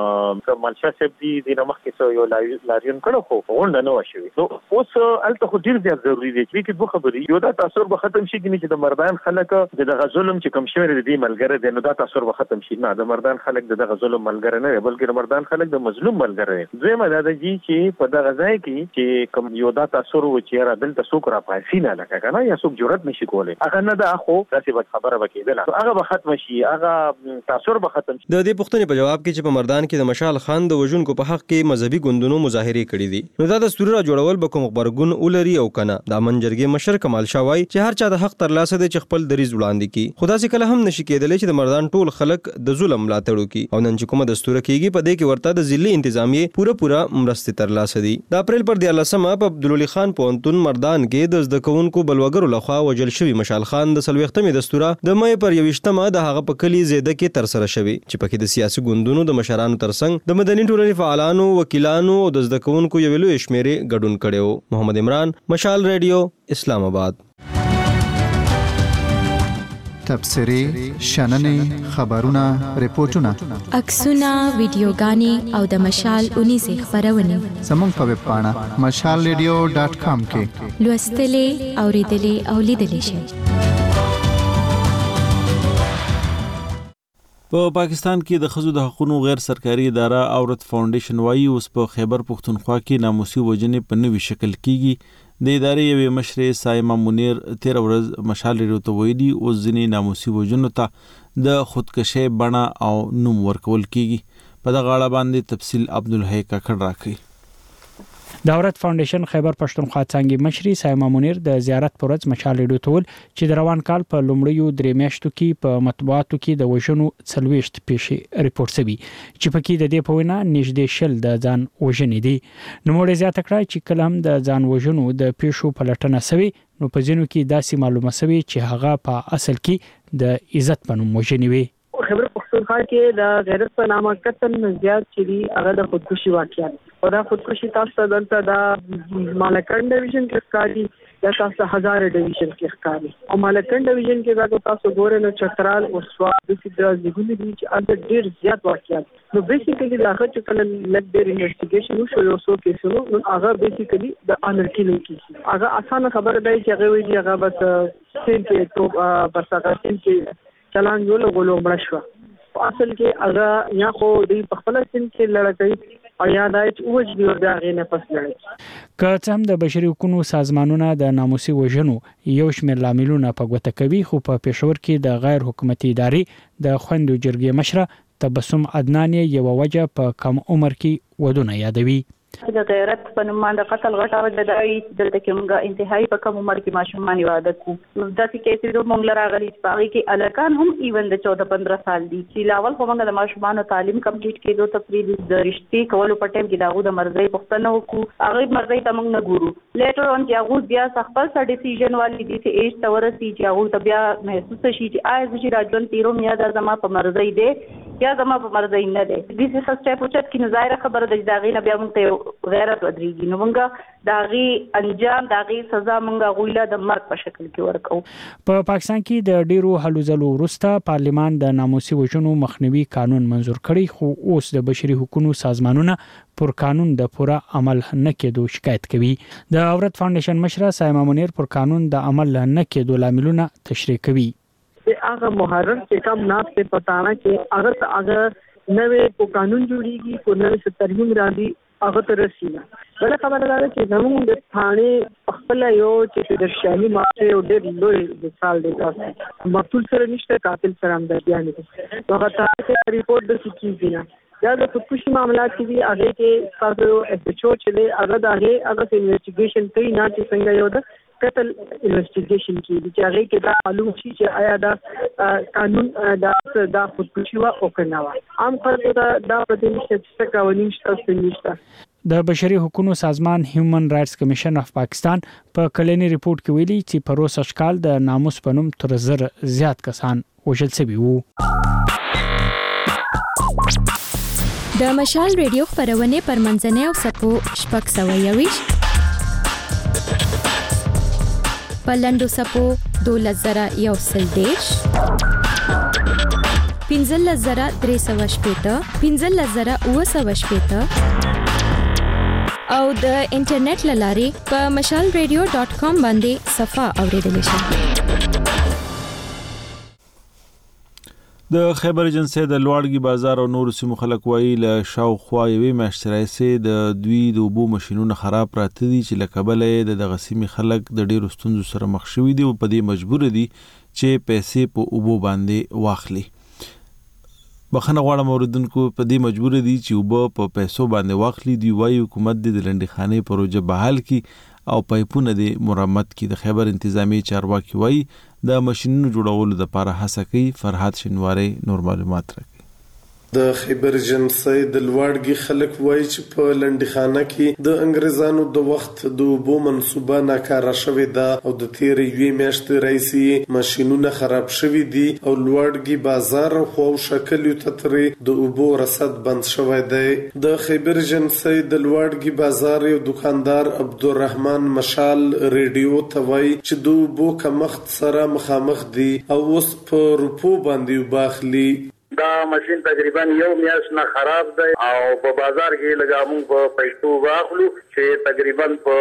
چې مالشا صاحب دي د نمخ کې یو لاریون کړو خو غونډه نه وشوي نو اوس الته خو ډیر زیات ضروری دی چې دوه خبرې یو دا تاثیر به ختم شي چې د مردان خلک د ظلم چې کوم شوی دی ملګری دی نو دا تاثیر به ختم شي نه د مردان خلک د ظلم ملګری نه بلکې د مردان خلک د مظلوم ملګری دی. دویمه دا ده چې په دغه ځای کې چې کوم یو دا تاثیر و چې را دلته څوک را پاسي نه لکه کنه یا څوک جرأت نشي کولای هغه نه دا خو داسې به خبره وکیدله هغه به ختم شي هغه تاثیر به ختم شي. د دې پوښتنې په جواب کې چې په مردان کې د مشال خان د وژونکو په حق کې مذهبي ګوندونو مظاهره کړې دي نو دا دستور را جوړول به کوم خبرګون ولري او کنه د امن جرګې مشر کمال شاوای چې هر چا د حق تر لاسه دی چې خپل دریز وړاندې کی خدا سي کله هم نشي کېدلی چې د مردان ټول خلک د ظلم ملاتړ کوي او نن چې کومه دستور کېږي په دې کې ورته د ضلعي انتظامیه پوره مرستې تر لاسه دي. د اپریل پر 14مه په عبدالولي خان پوهنتون مردان کې د زده کوونکو بلوګرو لخوا وژل شوی مشال خان د 40مې دستوره د مې پر 21مه د هغه په کلی زیاده کې تر سره شوی چې پکې د سیاسي ګوندونو د مشرانو ترڅنګ د مدني ټولنې فعالانو وکیلانو او د زده کوونکو یو لوی شمیرې ګډون کړي. محمد عمران، مشال ریډیو، اسلام آباد. تبصرې، شننې، خبرونه، ریپورتونه، عکسونه، ویډیوګانې او د مشال 19 خبرونه زموږ په ویب پاڼه mashalradio.com کې لوستلې، اوریدلې او لیدلې شئ. په پاکستان کې د ښځو د حقوقو غیر سرکاري اداره عورت فاونډیشن وايي اوس په خیبر پښتونخوا کې ناموسي وژنې په نوي شکل کیږي. د ادارې یوې مشرې سایمه منیر 13 ورځ مشال ریډیو ته ویلي اوس ځینې ناموسي وژنو ته د خودکشۍ بڼه او نوم ورکول کیږي. په دغه اړه باندې تفصیل عبدالحی کاکړ راکړي. د عورت فاونډیشن خیبر پښتونخوا څنګه مشري سایمه منیر د زیارت پر ورځ مشال ریډیو ته ول چې د روان کال په لومړیو 3 میاشتو کې په مطبوعاتو کې د وژنو 40 پیښې ریپورت شوي چې پکې د دې په وینا نږدې شل د ځان وژنې دي. نو موږ زیاته کړای چې کله هم د ځان وژنو د پیښو پلټنه شوي نو په ځینو کې داسې معلومه شوي چې هغه په اصل کې د عزت په نوم وژنې وي. خیبر پښتونخوا کې د غیرت په نامه قتل زیات چې هغه د خودکشي واقعیت او دا خودکشي تاسو دلته د مالکن ډیویژن کې ښکاري یا تاسو هزار ډیویژن کې ښکاري او مالکن ډیویژن کې دا تاسو ګورئ نو چترال او سواد د سیده زګونی دي چې اند ډیر زیات واقعیت نو بیسیکلی دا چې کله لږ ډیر انویسټیګیشن وشو یو څو کیسونو نو هغه بیسیکلی د انر کیلینګ کیس هغه اسانه خبره ده چې هغه ویږي هغه بس سین کې تو بس هغه سین کې چلان یو لګولو مړ شو اصل کې هغه یا خو د خپل سین کې لړکې او یا دا چې وجدي وردا غینه پس لړکې که څه هم د بشري حقوقو سازمانونه د ناموسي وژنو یو شمېر لاملونه په ګوته کوي خو په پېښور کې د غیر حکومتي ادارې د خوندو جرګې مشره تبسم عدنان یو وجه په کم عمر کې ودونه یادوي. د غیرت په نوم باندې قتل غټاوه د دای دلته کې موږ انتهایی په کوم عمر کې ماشومان عبادت کو د دې کې چې موږ لراغلي پاره کې الکان هم ایون د 14-15 سال دي چې لاول خو موږ د ماشومان تعلیم کمپلیټ کېدو ته پری د رښتې کولو په ټیم کې داغو د مرزي پښتنه وکړو هغه مرزي ته موږ نه ګورو لیټر اون چې هغه بیا خپل څه ډیسیژن والی دي چې ایج تورسي چې هغه ته بیا محسوس شي چې آیا چې راځون تیرو میا د زما په مرزي دي یا زما په مرزي نه دي د دې څه سټیپ اوچت کې نظاهر خبره د داغي نه بیا موږ ته غیرت ودرېږي نو موږ داغي انجام داغي سزا موږ غویله د مرګ په شکل کې ورکو. په پاکستان کې د ډیرو هلو ځلو وروسته پارلیمان د ناموسي وژنو مخنیوي قانون منزور کړی خو اوس د بشري حقوقو سازمانونه پر قانون د پوره عمل نه کېدو شکایت کوي. د عورت فاونډیشن مشره سایما منیر پر قانون د عمل نه کېدو لاملونه تشریح کوي. هغه محرر چې کوم ناس په پټانه کې هغه نوې په قانون جوړیږي کو نوې ترمیم راځي هغه تر رسیدل بل خبره ده چې زموږ د ثاني خپل یو چې د شامي ماته یو ډېر لوی مثال دی تاسو مقتول سره نشته قاتل سره هم د بیان دي هغه تاسو ریپورت د کیږي نه دا د خودکشي معاملات کې هغه کې تاسو اچو چې هغه د هغه انویسټیګیشن کوي نه چې څنګه یو د قتل انویسټیګیشن کې چې هغه کې دا معلوم شي چې آیا دا قانون دا خودکشي وا او کنه وا عام خلک دا په دې نشته قوانین شته. د بشري حقوقو سازمان هیومن رائټس کمیشن اف پاکستان په کلینی ریپورت کې ویلي چې په روس اشکال د ناموس پنوم تر زر زیات کسان وژل شوي وو. د مشال ریډیو خبرونه پرمنځنۍ او سپو شپږ سوه یویش پلندو سپو 2011 15,315 15,915 او د انټرنیټ لاري په mashalradio.com باندې صفه اوریدل شي. د خیبر ایجنسی د لوړګي بازار او نور سیمو خلک وایي له شاوخوا یوې میاشتې راهیسې د دوی د اوبو ماشینونه خراب پراته دي چې له کبله یې د دغه سیمې خلک د ډېرو ستونزو سره مخ شوي دي او په دې مجبور دي چې پیسې په اوبو باندې واخلي. بخښنه غواړم اوریدونکو په دې مجبور دي چې اوبه په پیسو باندې واخلي. دوی وایي حکومت د لنډې خانې پروژه بحال کړي او پایپونه د مرمت کړي. د خیبر انتظامی چارواکي وایي د ماشینونو جوړولو لپاره هڅه کوي. فرحات شینواری نور معلومات راکړي. د خیبر ایجنسی د لوړګي خلک وایي چې په لنډخانه کې د انګريزانو د وخت د اوبو منصوبه ناکاره شوې ده او د تیرې یوې میاشتې راهیسې ماشینونه خراب شوي دي او لوړګي بازار خو شکل یو تطری د اوبو رصد بند شوی دی. د خیبر ایجنسی د لوړګي بازار یو دکاندار عبدالرحمن مشال ریډیو ته وایي چې د اوبو کمښت سره مخامخ دي او اوس په روپو باندې وباخلي. دا ماشین تقریبا یو میاشت نه خراب دی او په بازار کې لګامو په پیسو واخلو چې تقریبا په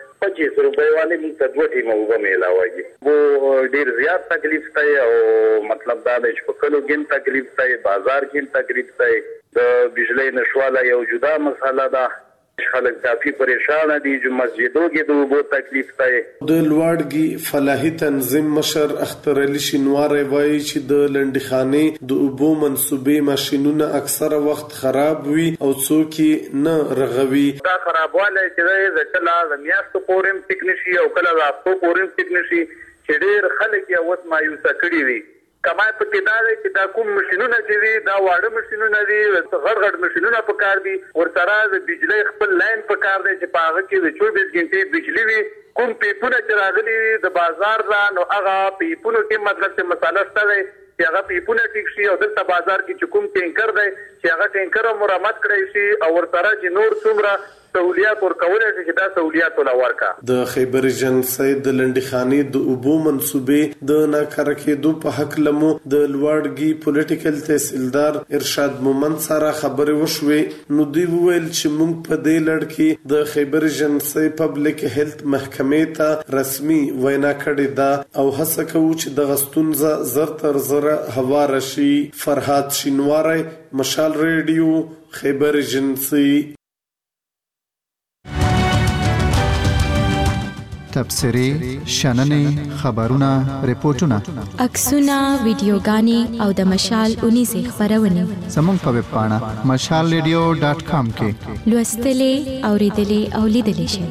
25 روپے باندې موږ ته دوه ټیمه وګه میلاوي. وو ډیر زیات تکلیف دی او مطلب دا دی چې په کلو کې تکلیف دی بازار کې تکلیف دی د بجلی نشواله یو جدا مسله ده. خلک کافی پریشان دي چې مسجدو کې د اوبو تکلیف دی. د لوړګي فلاحي تنظیم مشر اختر علي شینواری وایي چې د لنډخانې د اوبو منصوبې ماشینونه اکثره وخت خراب وي او څوک نه رغوي. دا خرابواله چې د کله د میاشتو پورم ټیکنیشي او کله د هفتو پورم ټیکنیشي چې ډیر خلک یې اوس مایوسه کړي وي. کما په کې دا دی چې دا کوم ماشینونه چې دي دا واړه ماشینونه دي غړ غړ ماشینونه په کار دي ورسره د بجلی خپل لاین په کار دی چې په هغه کې د 24 غنټې بجلی وي. کوم پیپونه چې راغلي د بازار را نو هغه پیپونو کې مطلب چې مساله شته دی چې هغه پیپونه ټیک شي او دلته بازار کې چې کوم ټینکر دی چې هغه ټینکر مرمت کړی شي او ورسره چې نور څومره سہولیات ورکول شي چې دا سہولیات ولا ورکا. د خیبر ایجنسی د لنډخانې د اوبو منصوبې د ناکاره کېدو په حق لمو د لوړګي پولیټیکل تحصیلدار ارشاد مومند سره خبرې وشوې نو دوی وویل چې موږ په دې لړ کې د خیبر ایجنسی پبلک هیلث محکمې ته رسمي وینا کړې ده او هڅه کوو چې د غستونزه زر تر زره هوار شي. فرحات شینواری مشال ریډیو خیبر ایجنسی. تبصرې شننې خبرونه ریپورتونه عکسونه ویډیوګانې او د مشال 19 خبرونه زموږ په ویب پاڼه mashalradio.com کې لوستلې اوریدلې او لیدلې شئ.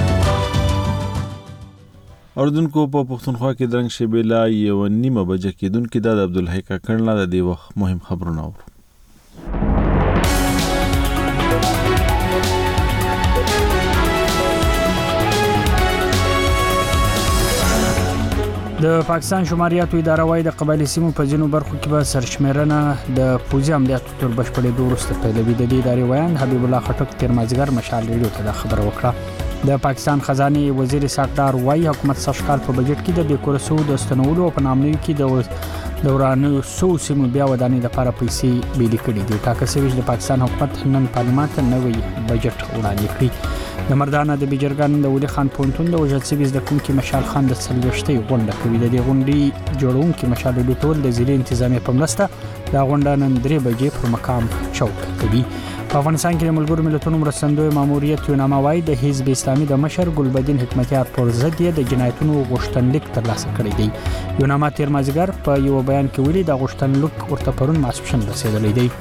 اردوونکو په پښتونخوا کې درنګ شبیلا یو نیمه بجه کېدونکې د عبدالحی کاکړنا د دې وخت مهم خبرونه اورو. د پاکستان شماریاتو اداره وايي د قبایلی سیمو په ځینو برخو کې به سرشمیرنه د پوځي عملیاتو تر بشپړېدو وروسته پیلوي. د دې ادارې ویان حبیب الله خټک تیر مازیګر مشال ریډیو ته دا خبره وکړه. د پاکستان خزانه وزیر ساکدار وايي حکومت سږکال په بجټ کې د بیکورسو د ستنولو په نامنوي کې د دورانو سو سیمو بیا ودانې لپاره پیسې بیل کړي دي. ټاکل شوی د پاکستان حکومت نن پارلمان ته نوی بجټ وړاندې کړی. د مردانه د بیجرګان د ولی خان پونتون د وجد سیویز د کوم کې مشال خان د سلوشتي غونډه کوي. د دې غونډې جوړونکو مشال ډوټول د زیري انتظامی په مرسته دا غونډه نن 3 بجې پر مقام چوک کوي. په افغانستان کې د ملګرو ملتونو مرستندوی ماموریت یونامه وايي د حزب اسلامي د مشر ګلبدین حکمتیار پر ضد د جنایتونو غوښتنلیک ترلاسه کړی دی. یونامه تیر مازیګر په یو بیان کې ویلي د غوښتنلیک ورته پرون ماسپښین رسیدلی دی.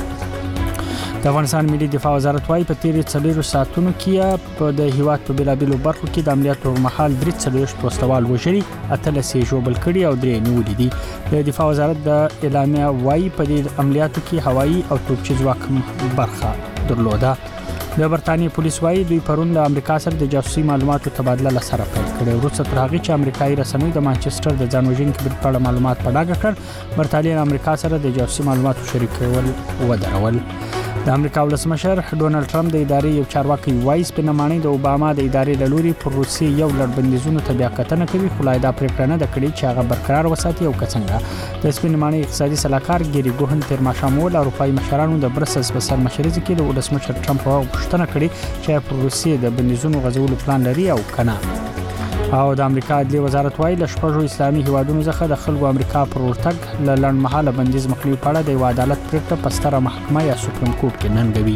د افغانستان ملي دفاع وزارت وايي په تیر 4 ساعتونو کې په د هیواد په بلابلو برخو کې د عملیاتو پر مهال 3 پوستوال وژلي، 8 ژوبل کړي او 3 نیولي دي. د دفاع وزارت د اعلامیه وايي په دې عملیاتو کې هوایي او توپچي ځواک برخه درلوده. د برتانیې پولیس وايي دوی پرون د امریکا سره د جاسوسي معلوماتو تبادله لسره پیل کړي. وروسته تر هغه چې امریکایي رسنیو د مانچستر د ځانوژونکي بریټ په اړه معلومات په ډاګه کړ، برتانیې امریکا سره د جاسوسي معلوماتو شریکول ودرول. د امریکا ولسمشر ډونالد ټرمپ د ادارې یو چارواکي وایي سپینماني د اوباما د ادارې له لوري پر روسي یو لړ بندیزونو ته بیا کتنه کوي، خو لا دا پریکړه نه ده کړې چې هغه برقرار وساتي او څنګه. د سپینماني اقتصادي سلاکار ګيري ګوهن تیر ماښام ول اروپایي مشرانو د برسلز په سر مشرۍ کې د ولسمشر ټرمپ غوښتنه کړې چې پر روسي د بندیزونو غځولو پلان لري او کنه. او د امریکا عدلي وزارت وايي له شپږو اسلامي هیوادونو څخه د خلکو امریکا پر ورتګ له لړمحاله بندیز مخنیوي په اړه د یو عدالت پریکړه په ستره محکمه یا سپریم کورټ کې ننګوي.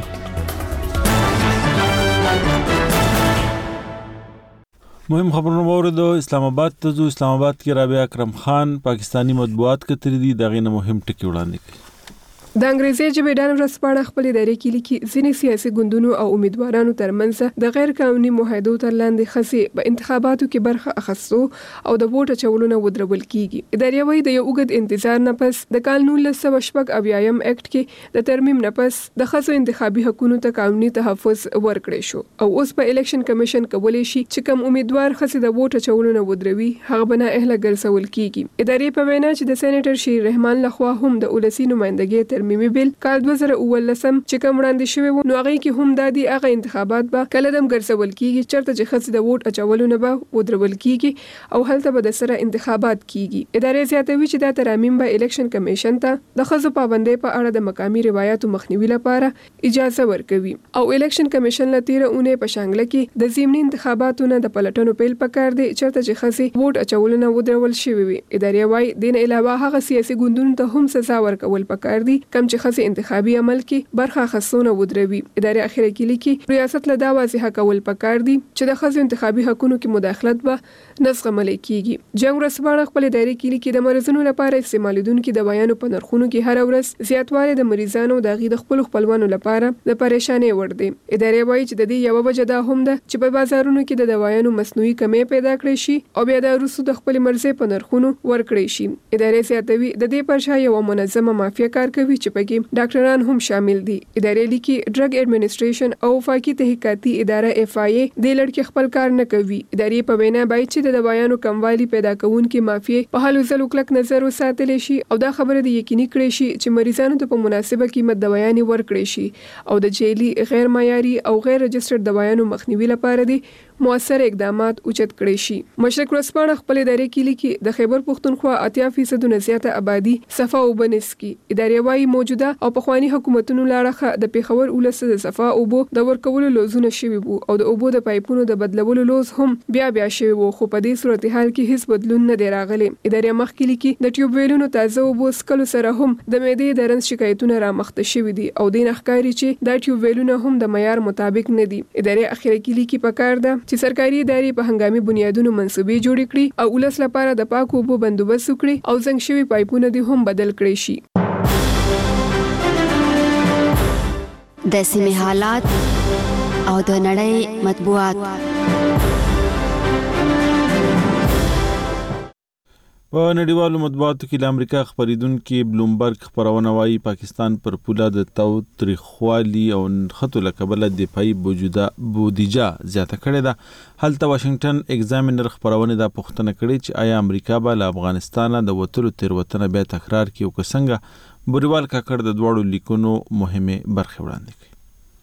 مهم خبرونه اوریدو. اسلام آباد ته ځو. اسلام آباد کې رابعه اکرم خان پاکستانی مطبوعات کتري دي دغه مهم ټکی وړاندې کړي. د انګریزي ژبې ډان ورسپاړه خپل ادارې کې لیکي ځینې سیاسي ګوندونو او امیدوارانو ترمنځ د غیر قانوني معاهدو تر لاندې خسي په انتخاباتو کې برخه اخیستو او د ووټ اچولو نه ودرول کیږي. ادارې وايي د یو اوږد انتظار نه پس د کال 1980 اکټ کې د ترمیم نه پس د خصو انتخابي حقوقو ته قانوني تحفظ ورکړی شو او اوس په الیکشن کمیشن کولای شي چې کوم امیدوار خسي د ووټ اچولو نه ودروي هغه بنا اهله ګرځول کیږي. ادارې په وینا چې د سېنیټر شیر رحمان لخوا هم د ولسی نمائندګۍ ترمیمي بیل کال 2019 چې کوم وړاندې شوی و نو هغه کې هم د دې هغه انتخابات به کله دم ګرځول کیږي چرته چې خص د ووټ اچولو نه به ودرول کیږي او هلته به د سره انتخابات کیږي. ادارې زیاتوي چې د ترمیم به الیکشن کمیشن ته د خصو پابندۍ په اړه د مقامی روایتو مخنیوي لپاره اجازه ورکوي او الیکشن کمیشن له 13 اونۍ په شانګله کې د ضمني انتخاباتو نه د پلټنو پیل پکار دی چرته چې خصي ووټ اچولو نه ودرول شوی وي. ادارې وايي دین علاوه هغه سیاسي ګوندونو ته هم سزا ورکول پکار دي کم چې خصي انتخابي عمل کې برخه اخیستونه ودروي. ادارې اخیره کې لیکي ریاست له دا واضحه کول پکار دي چې د خصو انتخابي حقوقو کې مداخلت به نسغمل کیږي. جنگ رسباړه خپل ادارې کې لیکي د مرزونو لپاره استعمالیدونکو د بیانو په نرخونو کې هر ورځ زیاتوالی د مریضانو د غي د خپلوانو لپاره د پریشانې وړ دي. ادارې وايي چې د دې یو وجه دا هم ده چې په بازارونو کې د دوايانو مصنوعي کمی پیدا کړي شي او بیا د روسو د خپل مرزي په نرخونو ورکړي شي. ادارې زیاتوي د دې پر شا یو منظمه مافیا کار کوي چې پکې ډاکټران هم شامل دي. ادارې لیکي ډرګ اډمنسټریشن او وفاقي تحقیقاتي اداره FIA د لړ کې خپل کار نه کوي. ادارې په وینا باید چې د دوايانو کموالی پیدا کوونکې مافیا په حل وزلو کلک نظر وساتل شي او دا خبره د یقیني کړي شي چې مریضانو ته په مناسبه قیمت دوايانې ورکړي شي او د جیلی غیر معیاري او غیر رجسټرډ دوايانو مخنیوي لپاره دي مؤثر اقدامات اوچت کړي شي. مشرق ورځپاڼه خپل ادارې کې لیکي د خیبر پښتونخوا 80% نه زیاته آبادی صفا او بنسکی. ادارې وايي موجوده او پخوانی حکومتونو لاړه د پیښور ولس د صفا او بو د ورکولو لوزونه شوی وو او د اوبو د پایپونو د بدلولو لوز هم بیا شوی وو خو په دې صورتحال کې هیڅ بدلون نه دی راغلی. ادارې مخکې لیکي د ټیوب ویلونو تازه اوبو سکلو سره هم د معدې د رنځ شکایتونه را مخته شوی دي او د نخکاری چې د ټیوب ویلونه هم د معیار مطابق نه دي. ادارې اخیره کې لیکي پکار ده چې سرکاري ادارې په هنګامي بنیادونو منصوبې جوړ کړي او ولس لپاره د پاکو اوبو بندوبست وکړي او زنګ شوي پایپونه دې هم بدل کړي شي. د سیمې حالات او د نړۍ مطبوعات. په نړیوالو مطبوعاتو کې د امریکا خبریدونکو بلومبرګ خبرونه وايي پاکستان پر پوله د تاوتریخوالي او خطو لکبله دفاعي بودیجه زیاته کړې ده. هلته واشنگټن ایگزامینر خبرونه د پښتنه کړې چې آیا امریکا به له افغانستان د وټلو تیروتنه بیا تکرار کړي او څنګه بوریوال کاکړ د دوړو لیکونو مهمه برخه وړاندې کړي.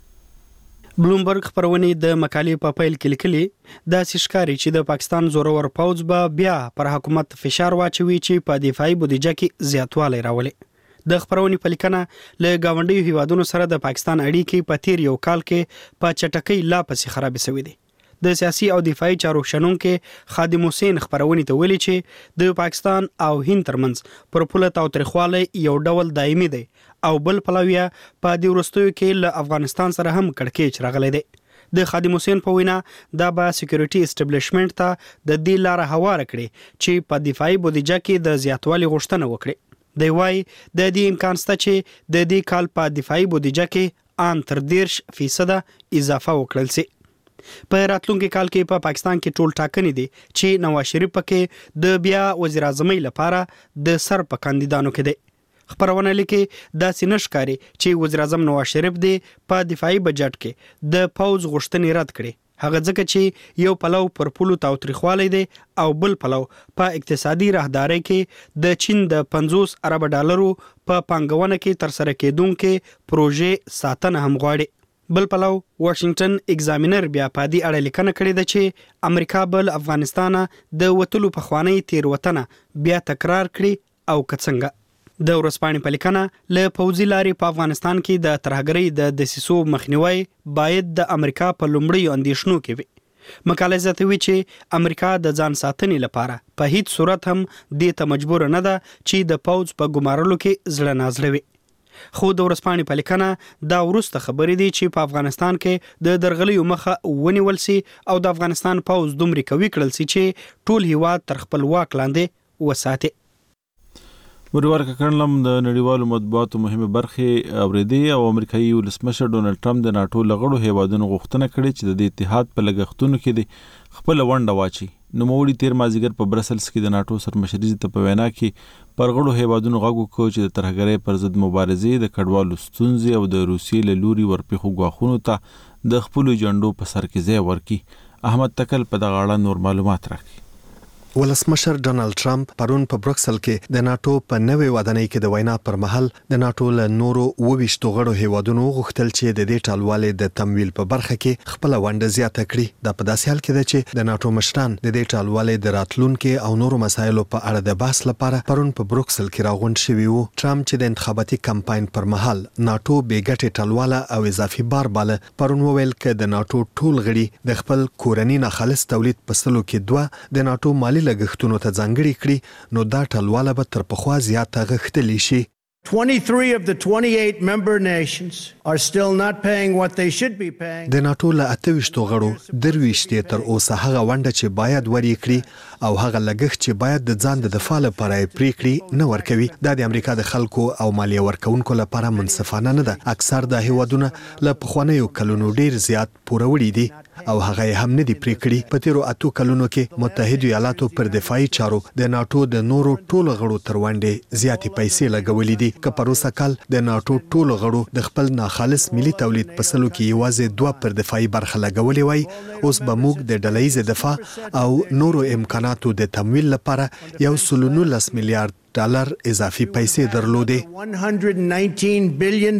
بلومبرګ خبرونه د مقالې په پیل کې لیکلي د سشکاري چې د پاکستان زورور پوځ به بیا پر حکومت فشار واچوي چې په دفاعي بودیجه کې زیاتوالی راولي. د خبرونه په لیکنه له گاونډیو هیوادونو سره د پاکستان اړیکې په تیر یو کال کې په چټکۍ لا پسې خراب شوې دي. د سیاسي او دفاعي چارو شنونکو خادم حسین خبرونه ته ویلي چې د پاکستان او هند ترمنځ پر پوله تاوتریخوالی یو ډول دایمي دی او بل پلویا په دې وروستیو کې له افغانستان سره هم کړکېچ راغلی دی. د خادم حسین په وینا دا به سکیورټي اسټابلیشمنت ته د دې لار هواره کړي چې په دفاعي بودیجه کې د زیاتوالي غوښتنه وکړي. دی وايي د دې امکان شته چې د دې کال په دفاعي بودیجه کې ان تر 10% اضافه وکړل شي. په راتلونکي کال کې په پاکستان کې ټول ټاکنې دي چې نواز شریف پکې د بیا وزیر اعظم لپاره د سر په کاندیدانو کې دي. خبرونه لیکي دا سینشکاري چې وزیر اعظم نواز شریف دی په دفاعي بجټ کې د پوز غوښتنې رد کړي. هغه ځکه چې یو پلو پر پولو تاوتریخوالی دی او بل پلو په اقتصادي راهداري کې د چین د 50 ارب ډالرو په پانګونه کې تر سره کېدونکې پروژې ساتنه هم غواړي. بل پلو واشنگټن ایگزامینر بیا په دې اړه لیکنه کړې ده چې امریکا بل افغانستان د وټلو په خوانی تیروتنه بیا تکرار کړي او کڅنګه. د ورځپاڼې په لیکنه له پوځي لارې په افغانستان کې د ترهګرۍ د دسیسو مخنیوي باید د امریکا په لومړیو اندیشنو کې وي. مقاله زیاتوي چې امریکا د ځان ساتنې لپاره په هیڅ صورت هم دې ته مجبور نه ده چې د پوځ په ګمارلو کې زړه نازړه وي. خو د ورځپاڼې په لیکنه دا وروسته خبرې دي چې په افغانستان کې د درغلیو مخه ونیول سي او د افغانستان پوځ دومره قوي کړل سي چې ټول هیواد تر خپل واک لاندې وساتي. بوریوال کاکړ د نړیوالو مطبوعاتو مهمه برخه اوریدي او امریکایي ولسمشر ډونالد ټرمپ د ناتو لغړو هیوادونو غوښتنه کړې چې د اتحاد په لګښتونو کې د خپل ونډه واچي. نوموړي تیر مازیګر په برسلز کې د ناتو سرمشري ته په وینا کې پرغړو هیوادونو غوښتنه وکړه چې د ترهګرۍ پر ضد مبارزې د کډوالو ستونزې او د روسیې له لوري ورپېښو غواخونو ته د خپل جنډو په سر کې ځای ورکړي. احمد تکل په دغه اړه نور معلومات راکړي. ولسمشر ډونالد ټرمپ پرون په بروکسل کې د ناتو په نوې ودانۍ کې د وینا پر مهال د ناتو له نورو 22 غړو هیوادونو غوښتل چې د دې ټالوالي د تمویل په برخه کې خپل ونډه زیاته کړي. د په داسې حال کې ده چې د ناتو مشران د دې ټالوالي د راتلونکو او نورو مسایلو په اړه د بحث لپاره پرون په بروکسل کې راغونډ شوي وو. ټرمپ چې د انتخاباتي کمپاین پر مهال ناتو بیګټه ټالواله او اضافي بار باله پرون وویل چې د ناتو ټول غړي د خپل کورنی ناخالص تولید په سلو کې 2 د ناتو مالی لګښتونو ته ځانګړي کړي نو دا ټلواله به تر پخوا زیاته غښتلی شي. 23 of the 28 member nations are still not paying what they should be paying. د ناتو له 28 غړو 23 تر اوسه هغه ونډه چې باید ورکړي او هغه لګښت چې باید د ځان د دفاع لپاره پریکړي نه ورکوي. دا د امریکا د خلکو او مالیه ورکونکو لپاره منصفانه نه ده. اکثر د هیوادونو له پخوانیو کلونو ډیر زیات پوروړي دي او هغه هم نه دی پریکړي. په تیرو 8 کلونو کې متحده ایالاتو پر دفاعي چارو د ناتو د نورو ټولو غړو تر ونډې زیاتې پیسې لګولې دي. که پروسه کال د ناتو ټولو غړو د خپل ناخالص ملي تولید په سلو کې یوازې 2 پر دفاعي برخه لګولې وای اوس به موږ د ډلهییز دفاع او نورو امکاناتو د تمویل لپاره $119 میلیارډ اضافي پیسې درلودې. $119 billion.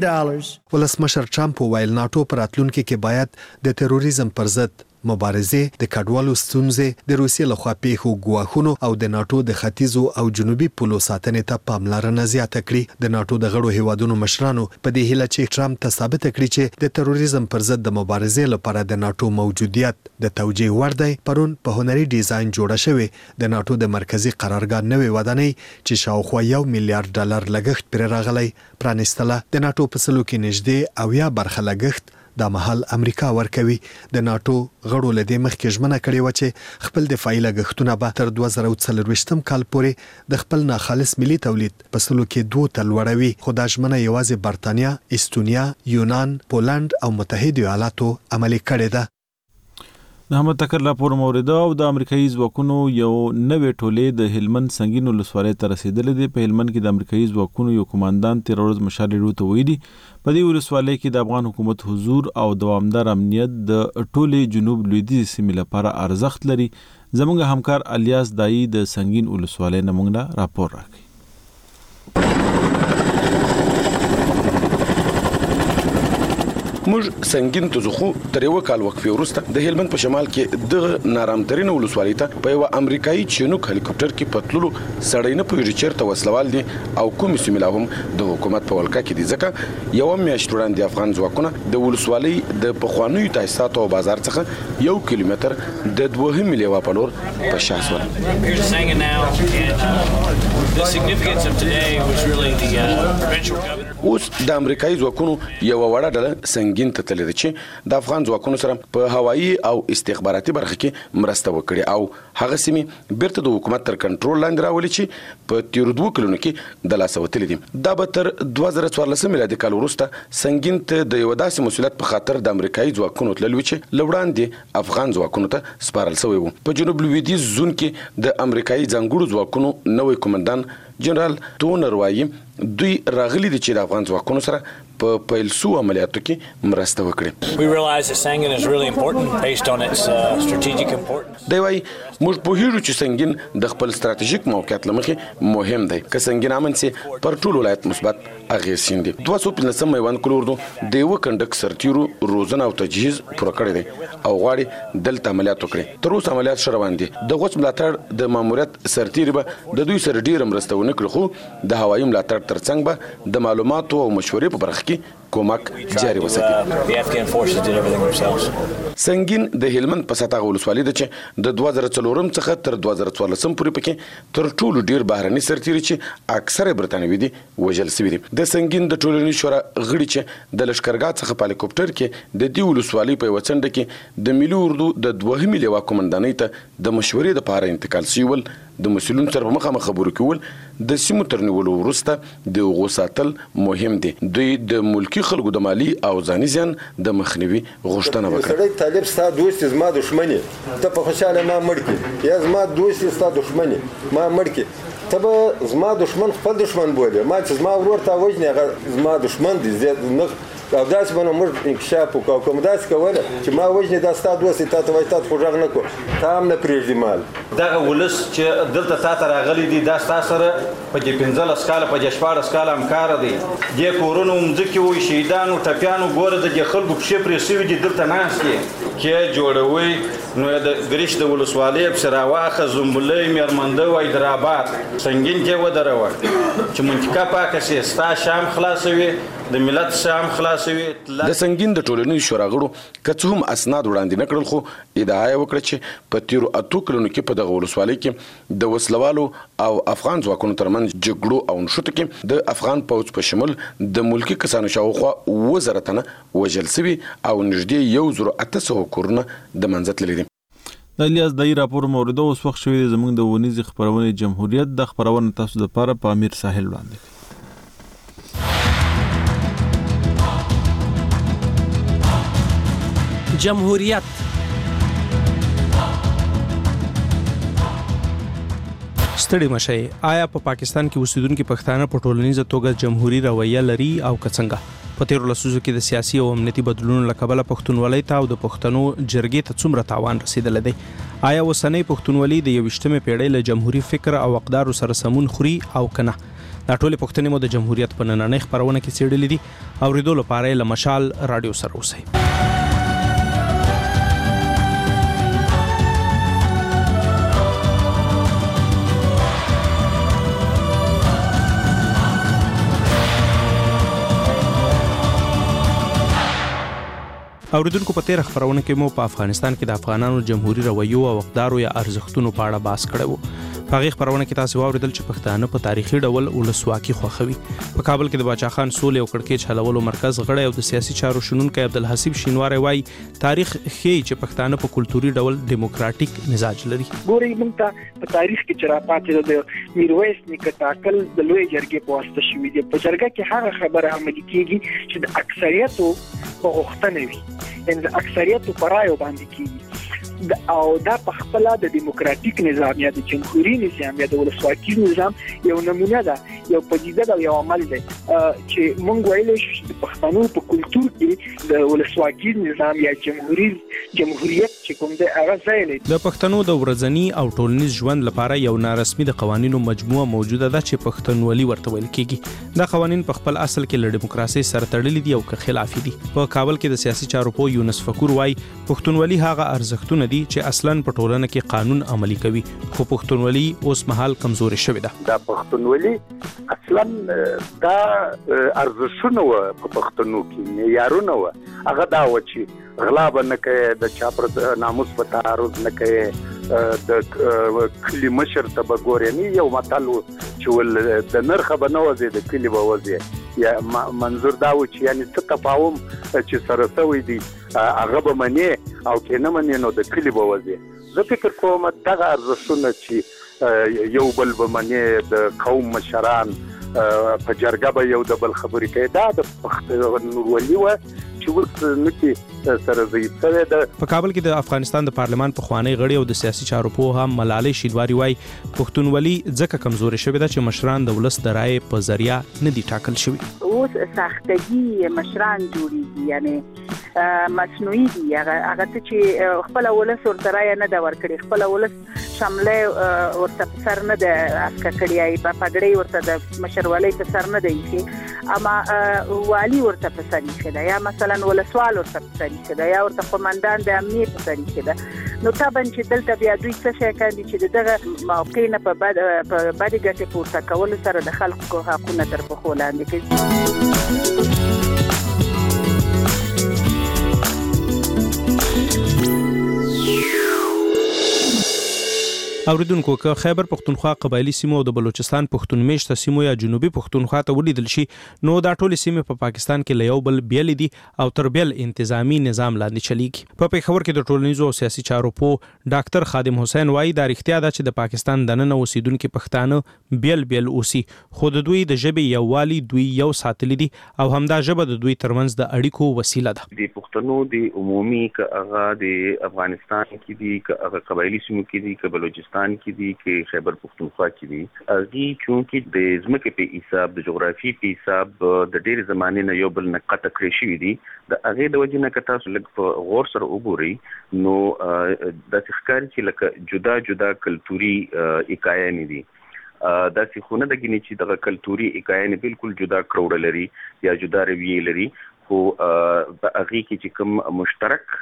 ولسمشر ټرمپ ویل ناتو پر راتلونکي کې باید د تروریزم پر ضد مبارزې د کډوالو ستونزې د روسیې لخوا پیښو ګواښونو او د ناتو د ختیځو او جنوبي پولو ساتنې ته پاملرنه زیاته کړي. د ناتو د غړو هیوادونو مشرانو په دې هیله چې ټرمپ ته ثابت کړي چې د تروریزم پر ضد د مبارزې لپاره د ناتو موجودیت د توجیه وړ دی. پرون په هنري ډیزاین جوړه شوې د ناتو د مرکزی قرارګاه نوې ودانۍ چې شاوخوا $1 میلیارډ لګښت پر راغلی پرانستله. د ناتو په سلو کې نږدې 90% برخه لګښت دا مهال امریکا ورکوي. د ناتو غړو له دې مخکې ژمنه کړې و چې خپل دفاعي لګښتونه به تر 2024 کال پورې د خپل ناخالص ملي تولید په سلو کې 2 ته لوړوي. خو دا ژمنه یوازې برتانیا، استونیا، یونان، پولند او متحده ایالاتو عملي کړې ده. د احمد تکر راپور موریده او د امریکایي ځواکونو یو نوې ټولې د هلمند سنگین ولسوالۍ ته رسیدلې ده. په هلمند کې د امریکایي ځواکونو یو کمانډان تیر ورځ مشال ریډیو ته ویلي په دې ولسوالۍ کې د افغان حکومت حضور او دوامدار امنیت د ټولې جنوب لویدیځ سیمې لپاره ارزښت لري. زموږ همکار الیاس دایی د سنگین ولسوالۍ نه موږ راپور راکړي. موږ سنگین ته ځو تر یو کال وقفې وروسته د هلمند په شمال کې د نارامترین ولسوالۍ ته په یو امریکایي چینوک هلیکاپټر کې پتللو سړی نه پوهېږي چېرته وسلوال دي او کومې سیمې لا هم د حکومت په ولکه کې دي. ځکه یوه میاشت وړاندې افغان ځواکونه د ولسوالۍ د پخوانیو تاسیساتو او بازار څخه 1 کیلومتر د 2 لیوه په لور په شا شول. اوس د امریکایي ځواکونو یوه وړه ډله سنگین ته تللې ده چې د افغان ځواکونو سره په هوایي او استخباراتي برخه کې مرسته وکړي او هغه سیمې بیرته د حکومت تر کنټرول لاندې راولي چې په تیرو 2 کلونو کې د لاسه وتلي دي. دا به تر 2014 میلادي کال وروسته سنگین ته د یو داسې مسؤلیت په خاطر د امریکایي ځواکونو تلل چې لوړاندې افغان ځواکونو ته سپارل شوی وو. په جنوب لویدیځ زون کې د امریکایي ځانګړو ځواکونو نوې کمانډان جنرال ټونر وایي دوی راغلي دي چې د افغان ځواکونو سره په پیل سو عملیاتو کې مرسته وکړي. We realize that Sangin is really important based on its strategic importance. دی وايي موږ پوهیږو چې سنگین د خپل ستراتیژیک موقعیت لمخې مهم دی. که سنگین امن سي پر ټول ولایت مثبت اغیز شیندي. 215 میوان کلوردو د یو کندک سرتیرو روزنه او تجهیز پوره کړی دی او غواړي دلته عملیات وکړي. تر اوسه عملیات شروان دي. د غوڅ ملاتړ د ماموریت سرتیری به د دوی سره ډیر مرسته ونه کړي خو د هوایي ملاتړ ترڅنګ به د معلوماتو او مشورې په برخه کې کومک جاري وساتي. سنگین د هلمند په سطح ولسوالۍ ده چې د 2004 څخه تر 2014 پورې پکې تر ټولو ډیر بهرني سرتیري چې اکثره برتانوي دي وژل شوي دي. د سنگین د ټولنیز شورا غړي چې د لشکرګاه څخه په هلیکوپټر کې د دې ولسوالۍ په وڅنډه کې د ملي اردو د 2 لیوه کمانډانۍ ته د مشورې لپاره انتقال شول. د مسؤلین سره مخامخ خبرو کول د سیمو تر نیولو وروسته د هغو ساتل مهم دي. دوی د ملکی خلکو د مالی او ځاني زیان د مخنیوي غوښتنه وکړه. سړی طالب ستا دوست زما دښمنی ته په خوشاله ما مړ کی یا زما دوست ستا دښمنی ما مړ کی ته به زما دښمن خپل دښمن بولې ما چې زما ورور ته وژنې هغه زما دښمن دی زه نه او داسې به نو موږ انکشاف وکړو. کوم داسې کوله چې ما وژنې دا ستا دوست تا ته وایي تا ته خو غږ نه کړو تا هم نه پرېږدي مال. دغه ولس چې دلته تا ته راغلی دي دا ستا سره په کې 15 کاله په 14 کاله همکاره دی. دې کورونو مځکې وي شهیدانو ټپیانو ګوره د دې خلکو پښې پرې سوي دي دلته ناست دي کې جوړوي نو د ګریش د ولسوالۍ پسې راواخه زنبلۍ میرمنده و حیدرآباد سنگین کې ودروه چې منطقه پاکه سي ستا شام خلاصوي د ملت شام خلاصوي. د سنگین د ټولنیز شورا غړو که څه هم اسناد وړاندې نه کړل خو ادعا یې وکړه چې په تیرو 8 کلونو کې په دغه ولسوالۍ کې د وسلوالو او افغان ځواکونو ترمنځ جګړو او نښتو کې د افغان پوځ په شمول د ملکی کسانو شاوخوا 1000 تنه وژل شوي او نږدې 1800 کورونه د منځه تللي دي. د الیاس دایی راپور موریده اوس وخت شوی زموږ د ونیزې خپرونې جمهوریت د خپرونه تاسو لپاره په امیر ساحل وړاندې جمهوریت. ستړي مشي آیا په پاکستان کې اوسیدونکو پښتانه په ټولنیزه توګه جمهوریت رویه لري او کڅنګه په تیر لسوزو کې د سیاسي او امنیتي بدلونونو لکبله پښتونولۍ ته او د پښتنو جرګې ته څومره تاوان رسیدل دي؟ آیا وسنۍ پښتونولي د 21مې پیړۍ له جمهوریت فکر او اقدار سره سمون خوري او کنه؟ دا ټول پښتنې مو د جمهوریت په نننۍ خبرونه کې څېړلې دي او ریدو لپاره له مشال رادیو سره اوسئ. اوریدونکو په تیر خبرونه کې مو په افغانستان کې د افغانانو جمهوریت رویو او اقدارو یا ارزښتونو په اړه بحث کړی وو. په هغه خبرونه کې تاسو واوریدل چې پښتانه په تاریخي ډول ولسواکي خوښوي. په کابل کې د باچا خان سولې او کړکېچ حلولو مرکز غړی او د سیاسي چارو شنونکی عبدالحسیب شینواری وایي تاریخ ښیي چې پښتانه په کلتوري ډول دیموکراتیک مزاج لري. ګورئ موږ ته په تاریخ کې چې راپاتې د میرویس نیکه ټاکل د لوی جرګې په واسطه شوي دي. په جرګه کې هغه خبره عملي کیږي چې د اکثریتو په غوښتنه وي، یعنې د اکثریتو په رایو باندې کیږي، او دا په خپل د دیموکراتیک نظام یا د جمهوریت نظام یا د ولسواکي نظام یو نمونه ده، یو پدیده ده، یو عمل ده چې مونږ ویلی شو چې د پښتنو په کلتور کې د ولسواکي نظام یا جمهوریت چې کوم دی هغه ځای لري. د پښتنو د ورځني او ټولنیز ژوند لپاره یو نارسمي د قوانینو مجموعه موجوده ده چې پښتونولي ورته ویل کیږي. دا قوانین په خپل اصل کې له دیموکراسي سره تړلي دي او که خلاف دي. په کابل کې د سیاسي چارو پوه یونس فکور وایي پښتونولي هغه ارزښتونه دي چې اصلاً په ټولنه کې قانون عملي کوي، خو پښتونولي اوس مهال کمزوري شوې ده. دا پښتونولي اصلاً دا ارزښتونه و په پښتنو کې معیارونه و، هغه دا و چې غلا به نه کوي، د چا پر ناموس په تعرض نه کوي، د کلي مشر ته به ګورې. یو متل و چې ول د نرخه به نه وځي د کلي به وځي، یا منظور دا و چې یعنی څه تفاهم چې سره سوی دي هغه به منې او که نه منې نو د کلي به وځي. زه فکر کوم دغه ارزښتونه چې یو بل به منې، د قوم مشران په جرګه به یو د بل خبرې کوي، دا د پښتونولي وه چې اوس نکې سره ضعیف شوی ده. په کابل کې د افغانستان د پارلمان پخوانی غړي او د سیاسي چارو پوه هم ملالۍ شینواری وایي پښتونولي ځکه کمزورې شوې ده چې مشران د ولس د رایې په ذریعه نه دي ټاکل شوي. اوس سختګي مشران جوړیږي، یعنی مصنوعي دي. هغه ته چې خپل ولس ورته رایه نه ده ورکړي، خپل ولس شامله ورته په سر نه ده اسکه کړی، په پګړۍ ورته د مشرولۍ په سر نه ده ایښې، اما والي ورته په سر ایښی ده، یا مثلا ولسوال ورته په سر ایښی ده، یا ورته قومندان د امنیت په سر ایښی ده. نو طبعا چې دلته بیا دوی څه شی کوي چې دغه موقع نه په بدې ګټې پورته کولو سره د خلکو حقونه تر پښو لاندې کوي. اوریدونکو که خیبر پختونخوا قبایلی سیمو او د بلوچستان پښتون میشته سیمو یا جنوبي پښتونخوا ته ولیدل شي، نو دا ټول سیمې په پاکستان کې له یو بل بیل دي او تر بیل انتظامی نظام لاندې چلیږي. په پېښور کې د ټولنیزو او سیاسي چارو پوه ډاکټر خادم حسین وایي دا رښتیا ده چې د پاکستان دننه اوسیدونکو پښتانه بیل اوسي، خو د دوی د ژبې یووالي دوی یو ساتلی دي او همدا ژبه د دوی ترمنځ د اړیکو وسیله ده. د پښتنو د عمومي که هغه د افغانستان کې دي، که هغه قبایلی سیمو کې دي، که بلوچستان کې دي، کې خیبر پختونخوا کې دي، هغه چونکې د ځمکې په حساب، د جغرافي په حساب د ډېر زمانې نه یو بل نه قطع کړی شوي دي. د هغې د وجې نه که تاسو لږ په غور سره وګورئ نو داسې ښکاري چې لکه جدا جدا کلتوري اکایانې دي. داسې خو نه ده ګینې چې دغه کلتوري اکایانې بالکل جدا کروړه لري یا جدا رویې لري، خو په هغې کې چې کوم مشترک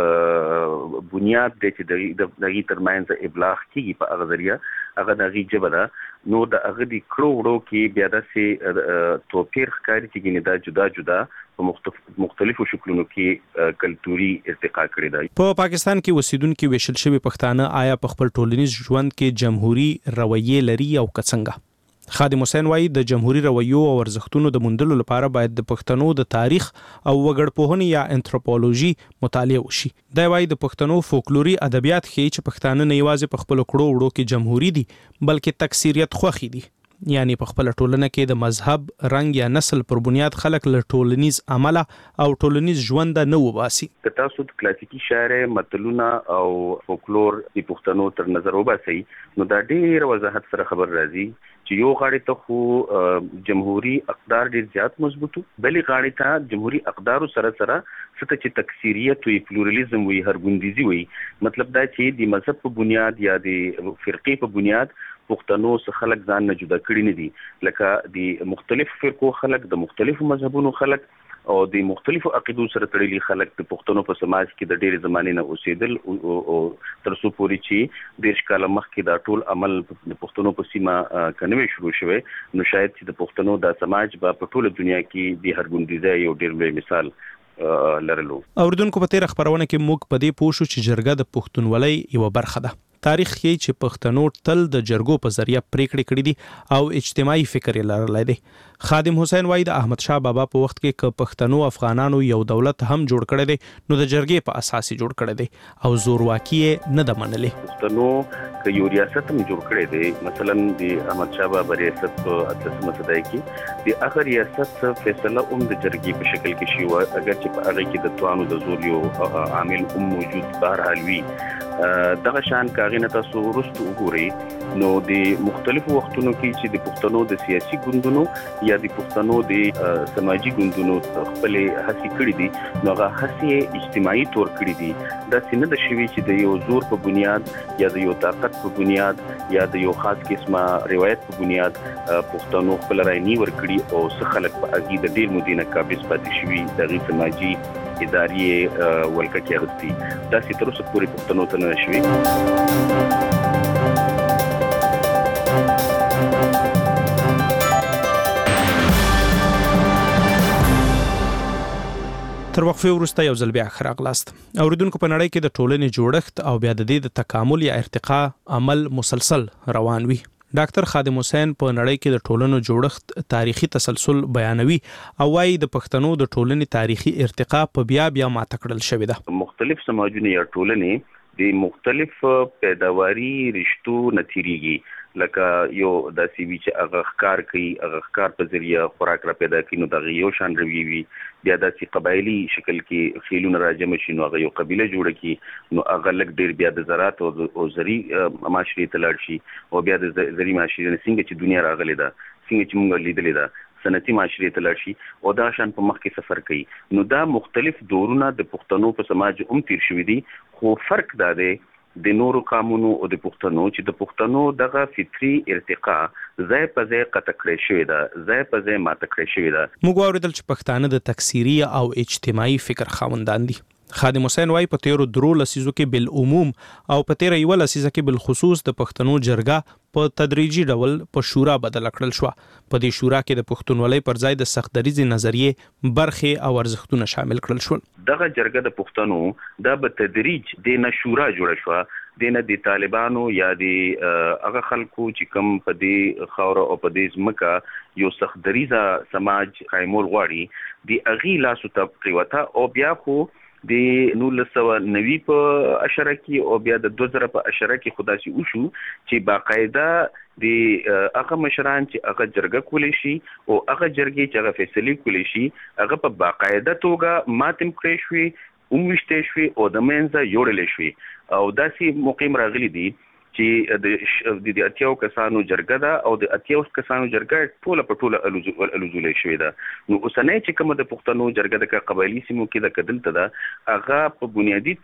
بنیاد دی چې د هغې ترمنځ ابلاغ کېږي په هغه ذریعه، هغه د هغې ژبه ده. نو د هغه د کړو وړو کې بیا داسې توپیر ښکاري چې ګینې دا جدا جدا په مختلفو شکلونو کې کلتوري ارتقا کړې ده. په پاکستان کې اوسیدونکي ویشل شوي پښتانه آیا په خپل ټولنیز ژوند کې جمهوري رویې لري او که څنګه؟ خادم حسین وایي د جمهوری رویو او ارزښتونو د موندلو لپاره باید د پښتنو د تاریخ او وګړپوهنې یا انتروپولوژي مطالعه وشي. دا وایي د پښتنو فولکلوري ادبیات ښیي چې پښتانه نه یوازې په خپل کړو وړو کې جمهوری دي بلکې تکثیریت خوښي دي، یعنی په خپل ټولنه کې د مذهب، رنګ یا نسل پر بنیاد خلک له ټولنیز عمله او ټولنیز ژوند نه وباسي. که تاسو د کلاسیکي شاعر متلونه او فولکلور د پښتنو تر نظر وباسئ نو دا ډېر وضاحت سره خبر راځي چې یو غاړې ته خو جمهوری اقدار ډېر زیات مضبوطو، بلې غاړې ته جمهوری اقدارو سره سره څه چې تکثیریت وي، پلورلیزم وي، هرګوندیزي وي. مطلب دا چې د مذهب په بنیاد یا د فرقې په بنیاد پښتنو څخه خلک ځان نه جدا کړي نه دي، لکه د مختلفو فرقو خلک، د مختلفو مذهبونو خلک او د مختلفو عقیدو سره تړلي خلک د پښتنو په سماج کې د ډېرې زمانې نه اوسېدل او تر څو پورې چې 10 کاله مخکې دا ټول عمل د پښتنو په سیمه که نه وي شروع شوی نو شاید چې د پښتنو دا سماج به په ټوله دنیا کې د هرګوندیزۍ یو ډېر لوی مثال لرلو. اوریدونکو په تېره خپرونه کې موږ په دې پوه شو چې جرګه د پښتونولۍ یوه برخه ده. تاریخ کې چې پښتنو تل د جرګو په ذریعہ پریکړې کړې دي او اجتماعي فکر یې لرلی دی. خادم حسین وایي د احمد شاه بابا په وخت کې که پښتنو افغانانو یو دولت هم جوړ کړی دی نو د جرګې په اساس یې جوړ کړی دی او زورواکي یې نه ده منلې. پښتنو که یو ریاست هم جوړ کړی دی، مثلا د احمد شاه بابا ریاست په 18مه صدۍ کې د هغه ریاست فیصله هم د جرګې په شکل کې شوې وه، اگر چې په هغه کې د توانو د زور یو عامل هم موجود بهرحال وي. دغه شان کاغې نه تاسو وروسته وګورئ نو د مختلفو وختونو کې چې د پښتنو د سیاسي ګوندونو یا د پښتنو د سماجي ګوندونو خپلې هڅې کړې دي نو هغه هڅې اجتماعي تور کړې دي. داسې نه ده شوي چې د یو زور په بنیاد یا د یو طاقت په بنیاد یا د یو خاص قسمه روایت په بنیاد پښتنو خپل رایې نه ورکړي او څه خلک په هغې د ډېر مودې نه قابض پاتې شوي د هغې سماجي ادارې ولکه کې اخیستي. داسې تر اوسه پورې پښتنو ته نه شوي. تر وقفې وروسته یو ځل بیا ښه راغلاست. اوریدونکو په نړۍ کې د ټولنې جوړښت او بیا د دې د تکامل یا ارتقا عمل مسلسل روان وي. ډاکټر خادم حسین په نړۍ کې د ټولنو جوړښت تاریخي تسلسل بیانوي او وايي د پښتنو د ټولنې تاریخي ارتقا په بیا ماته کړل شوې ده. مختلف سماجونه یا ټولنې د مختلف پیداواري رشتو نتیریږي، لکه یو داسې وي چې هغه ښکار کوي، هغه ښکار په ذریعه خوراک را پیدا کوي نو دغه یو شان رویې وي. بیا داسې قبایلي شکل کې خیلونه راجمع شي نو هغه یو قبیله جوړه کړي نو هغه لږ ډېر بیا د زراعت او زرعي معاشرې ته لاړ شي او بیا د زرعي معاشرې نه څنګه چې دنیا راغلې ده، څنګه چې موږ لیدلې ده، صنعتي معاشرې ته لاړ شي او دا شان په مخ کې سفر کوي. نو دا مختلف دورونه د پښتنو په سماج هم تیر شوي دي، خو فرق دا دی د نورو قومونو او د پښتنو چې د پښتنو دغه فطري ارتقا ځای په ځای قطع کړی شوې ده، ځای په ځای ماته کړی شوې ده. موږ واورېدل چې پښتانه د تکثیري او اجتماعي فکر خاوندان دي. خادم حسین وایي په تیرو 3 لسیزو کې بالعموم او په تیره 1 لسیزه کې بالخصوص د پښتنو جرګه په تدریجي ډول په شورا بدل کړل شو. په دې شورا کې د پښتونولۍ پر ځای د سختدریزې نظریې برخې او ارزښتونه شامل کړل شول. دغه جرګه د پښتنو دا په تدریج د نشورا جوړه شو، د طالبانو یا د هغه خلکو چې کوم په دې خاور او په دې ځمکه یو سختدریزه سماج قائمول غواړي د هغې لاسو ته پریوته او بیا خو د 1990 په اشاره کې او بیا د 2000 په اشاره کې خدا سي وشو چې باقاعده د هغه مشران چې هغه جرګه کولی شي او هغه جرګې چې هغه فیصله کولی شي هغه په باقاعده توګه ماتم کړی شوی، ومشته شوی او د منځه یوړل شوی. او داسې مقیم راغلي دي چې د 80 کسانو جرګه ده او د 80 کسانو جرګه ټوله په ټوله الوزولې شوې ده. نو اوسنۍ چې کومه د پښتنو جرګه د قبایلي سیمو کې د کدلته ده هغه په بنیادی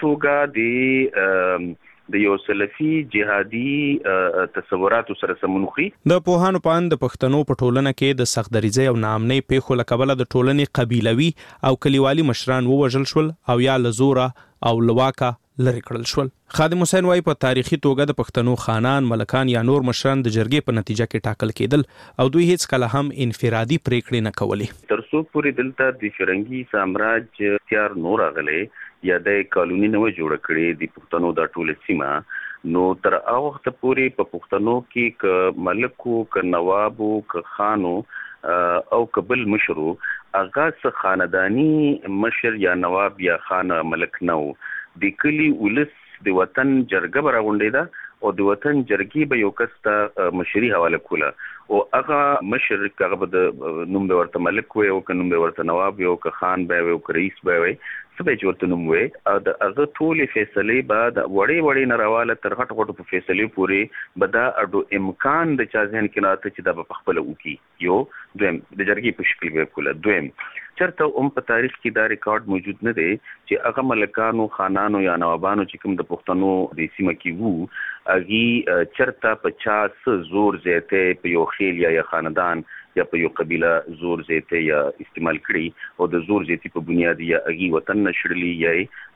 توګه د یو سلفي جهادي تصوراتو سره سمونخي. د پوهانو په اند د پښتنو په ټولنه کې د سختدریزۍ او ناامنۍ پیښو له کبله د ټولنې قبیلوي او کلیوالي مشران ووژل شول او یا له زوره او لواکه لرې کړل شول. خادم حسین وایي په تاریخي توګه د پښتنو خانان، ملکان یا نور مشران د جرګې په نتیجه کې ټاکل کېدل او دوی هیڅ کله هم انفرادي پریکړې نه کولې. تر څو پورې دلته د فرنګي سامراج اختیار نور راغلی یا د قانوني نو جوړ کړي د پښتنو د ټوله سیمه نو تر هغه وخت پورې په پښتنو کې ک ملکو ک نوابو ک خانو او قبل مشرو هغه خاندانی مشر یا نواب یا خان ملک نو د کلی ولس د وطن جرګه براغونډه ده او د وطن جرګي به یو کس ته مشري حواله کوله او هغه مشر هغه د نوم به ورته ملک وي او که نوم به ورته نواب وي او که خان به وي او که رئیس به وي سبه چې ورته نوم وي او د هغه ټولې فیصلې به د وړې نراواله تر غټو فیصلې پورې به دا اډو امکان د چا ذهن کې راته چې دا په خپل وکي. یو دویم د جرګې په شکل به کوله. دویم چرته په تاریخ کې دا ریکارډ موجود نه دی چې هغه ملکانو، خانانو یا نوابانو چې کوم د پښتنو د سیمه کې وو هغه چرته په چا زور زیاته په یو خیل یا خاندان یا په یو قبیله زور زیاته یا استعمال کړي او د زور زیاتی په بنیاد یا هغه وطن نشړلی یا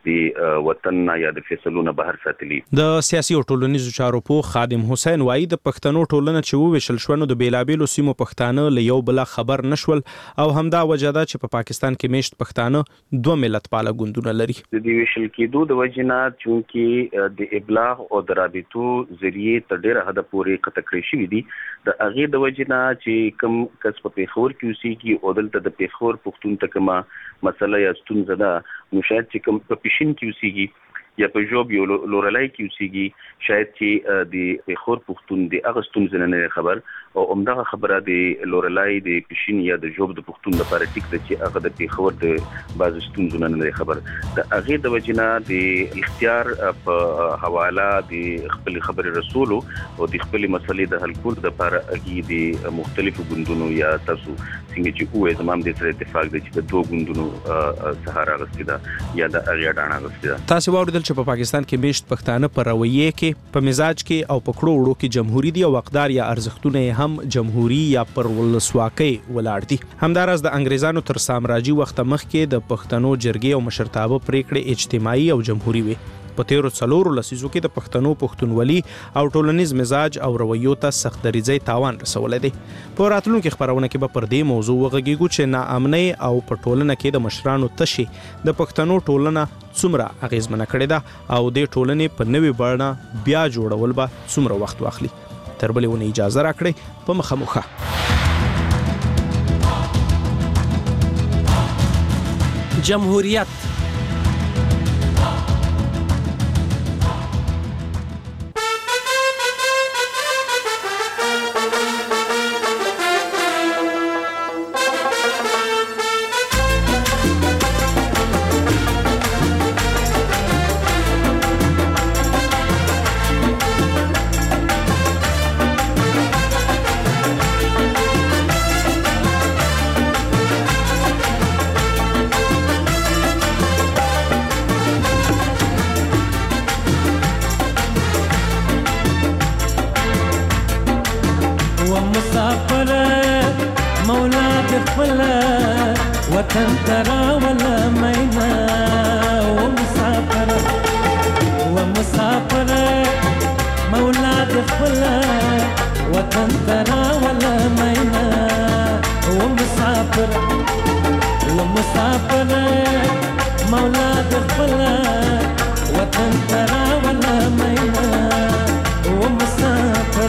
د وطن یا د فیصلو نه بهر ساتلی. د سیاسي او ټولنیزو چارو په خادم حسین وایي د پښتنو ټولنه چې وویشل شو نو د بیلابیلو سیمو پښتانه له یو بل خبر نشول او همدا وجه ده چې په پاکستان کې میشت پښتانه دوه ملت پاله ګوندونه لري. د دې ویشل کېدو د وجنه چونکی د ابلاغ او د رابطو ذریعہ تر ډیره حد پورې قطع کړی شوی دي د هغه د وجنه چې کم کس په پیښور کې اوسېږي او دلته د پیښور پښتون ته کومه مسله یا ستونزه ده نو شاید چې کم په پښین کې اوسېږي یا په جوب یو لورلای کې اوسېږي شاید چې د پیښور پښتون د هغه ستونزه نه خبر او همدغه خبره د لورلای د پښین یا د جوب د پښتون لپاره ټیک ده چې هغه د پیښور د بعض ستونزو نه خبر د هغه د وجنه د اختیار په حواله د خپل خبري رسولو او د خپل مسلې د حل کول لپاره هغه د مختلفو ګوندونو یا تاسو څنګه چې وې زمام د سره اتفاق د چې د دوه ګوندونو سهارا غستیدا یا د اغیا ډانا غستیدا. تاسو واوریدل چې په پاکستان کې میشت پښتانه په رویه کې په مزاج کې او په کړو وړو کې جمهوریت دی او اقدار یا ارزښتونه هم جمهوریت یا پر ولسواکۍ ولاړ دي. همدارس د انګریزانو تر سامراجي وخت مخکې د پښتنو جرګې او مشرتابه پریکړې اجتماعي او جمهوریت وي. په تیرو څلورو لسیزو کې د پښتنو پښتونولي او ټولنیز مزاج او رویو ته سخت دریځي تاوان رسولی دی. په راتلونکو خبرونه کې به پر دې موضوع وغږیږو چې ناامنۍ او په ټولنه کې د مشرانو تشي د پښتنو ټولنه څومره اغیزمنه کړې ده او د ټولنې په نوې بڼه بیا جوړول به څومره وخت واخلي. تر بلې ونې اجازه راکړئ په مخه. جمهوریت وطن ترى ولا مينا ومسافر مولاد خلا وطن ترى ولا مينا ومسافر مولاد خلا وطن ترى ولا مينا ومسافر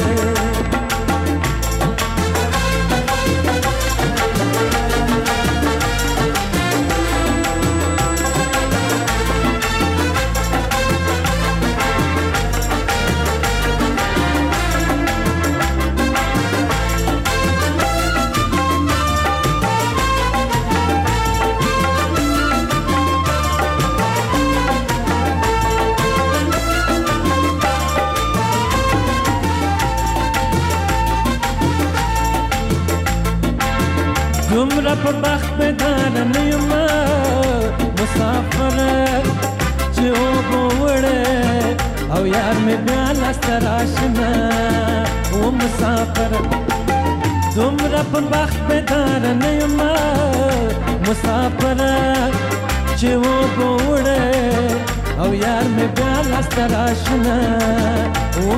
دومره په بخت بدانه نه یم مسافر چې اوبه وړې او یار مې بیا لاسته راشنه و مسافر دومره په بخت بدانه نه یم مسافر چې اوبه وړې او یار مې بیا لاسته راشنه و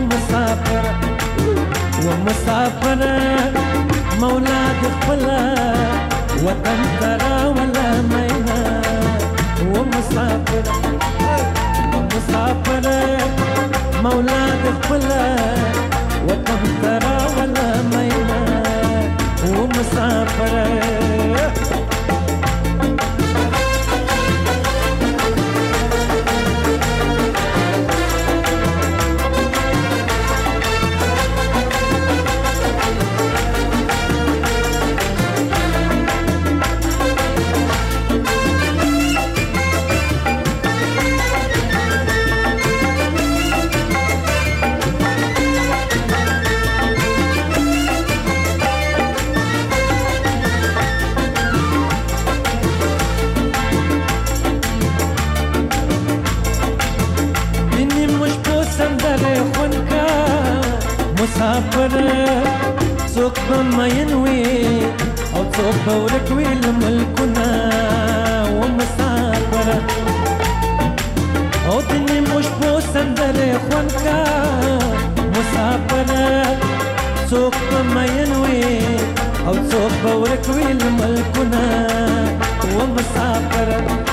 مسافر مولاد خلا وطن ترى ولا مينا ومسافر مولاد خلا وطن ترى ولا مينا ومسافر مسافر څوک به مین وي او څوک به ورک وي له ملکونه ومسافر خوند کا مسافر څوک په مین وي او څوک په ورکوي ملکونه و مسافر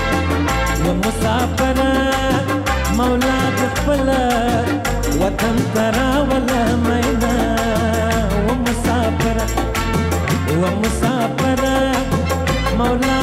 مولا د خپل وطن ترا ولا مینا و مسافر مولا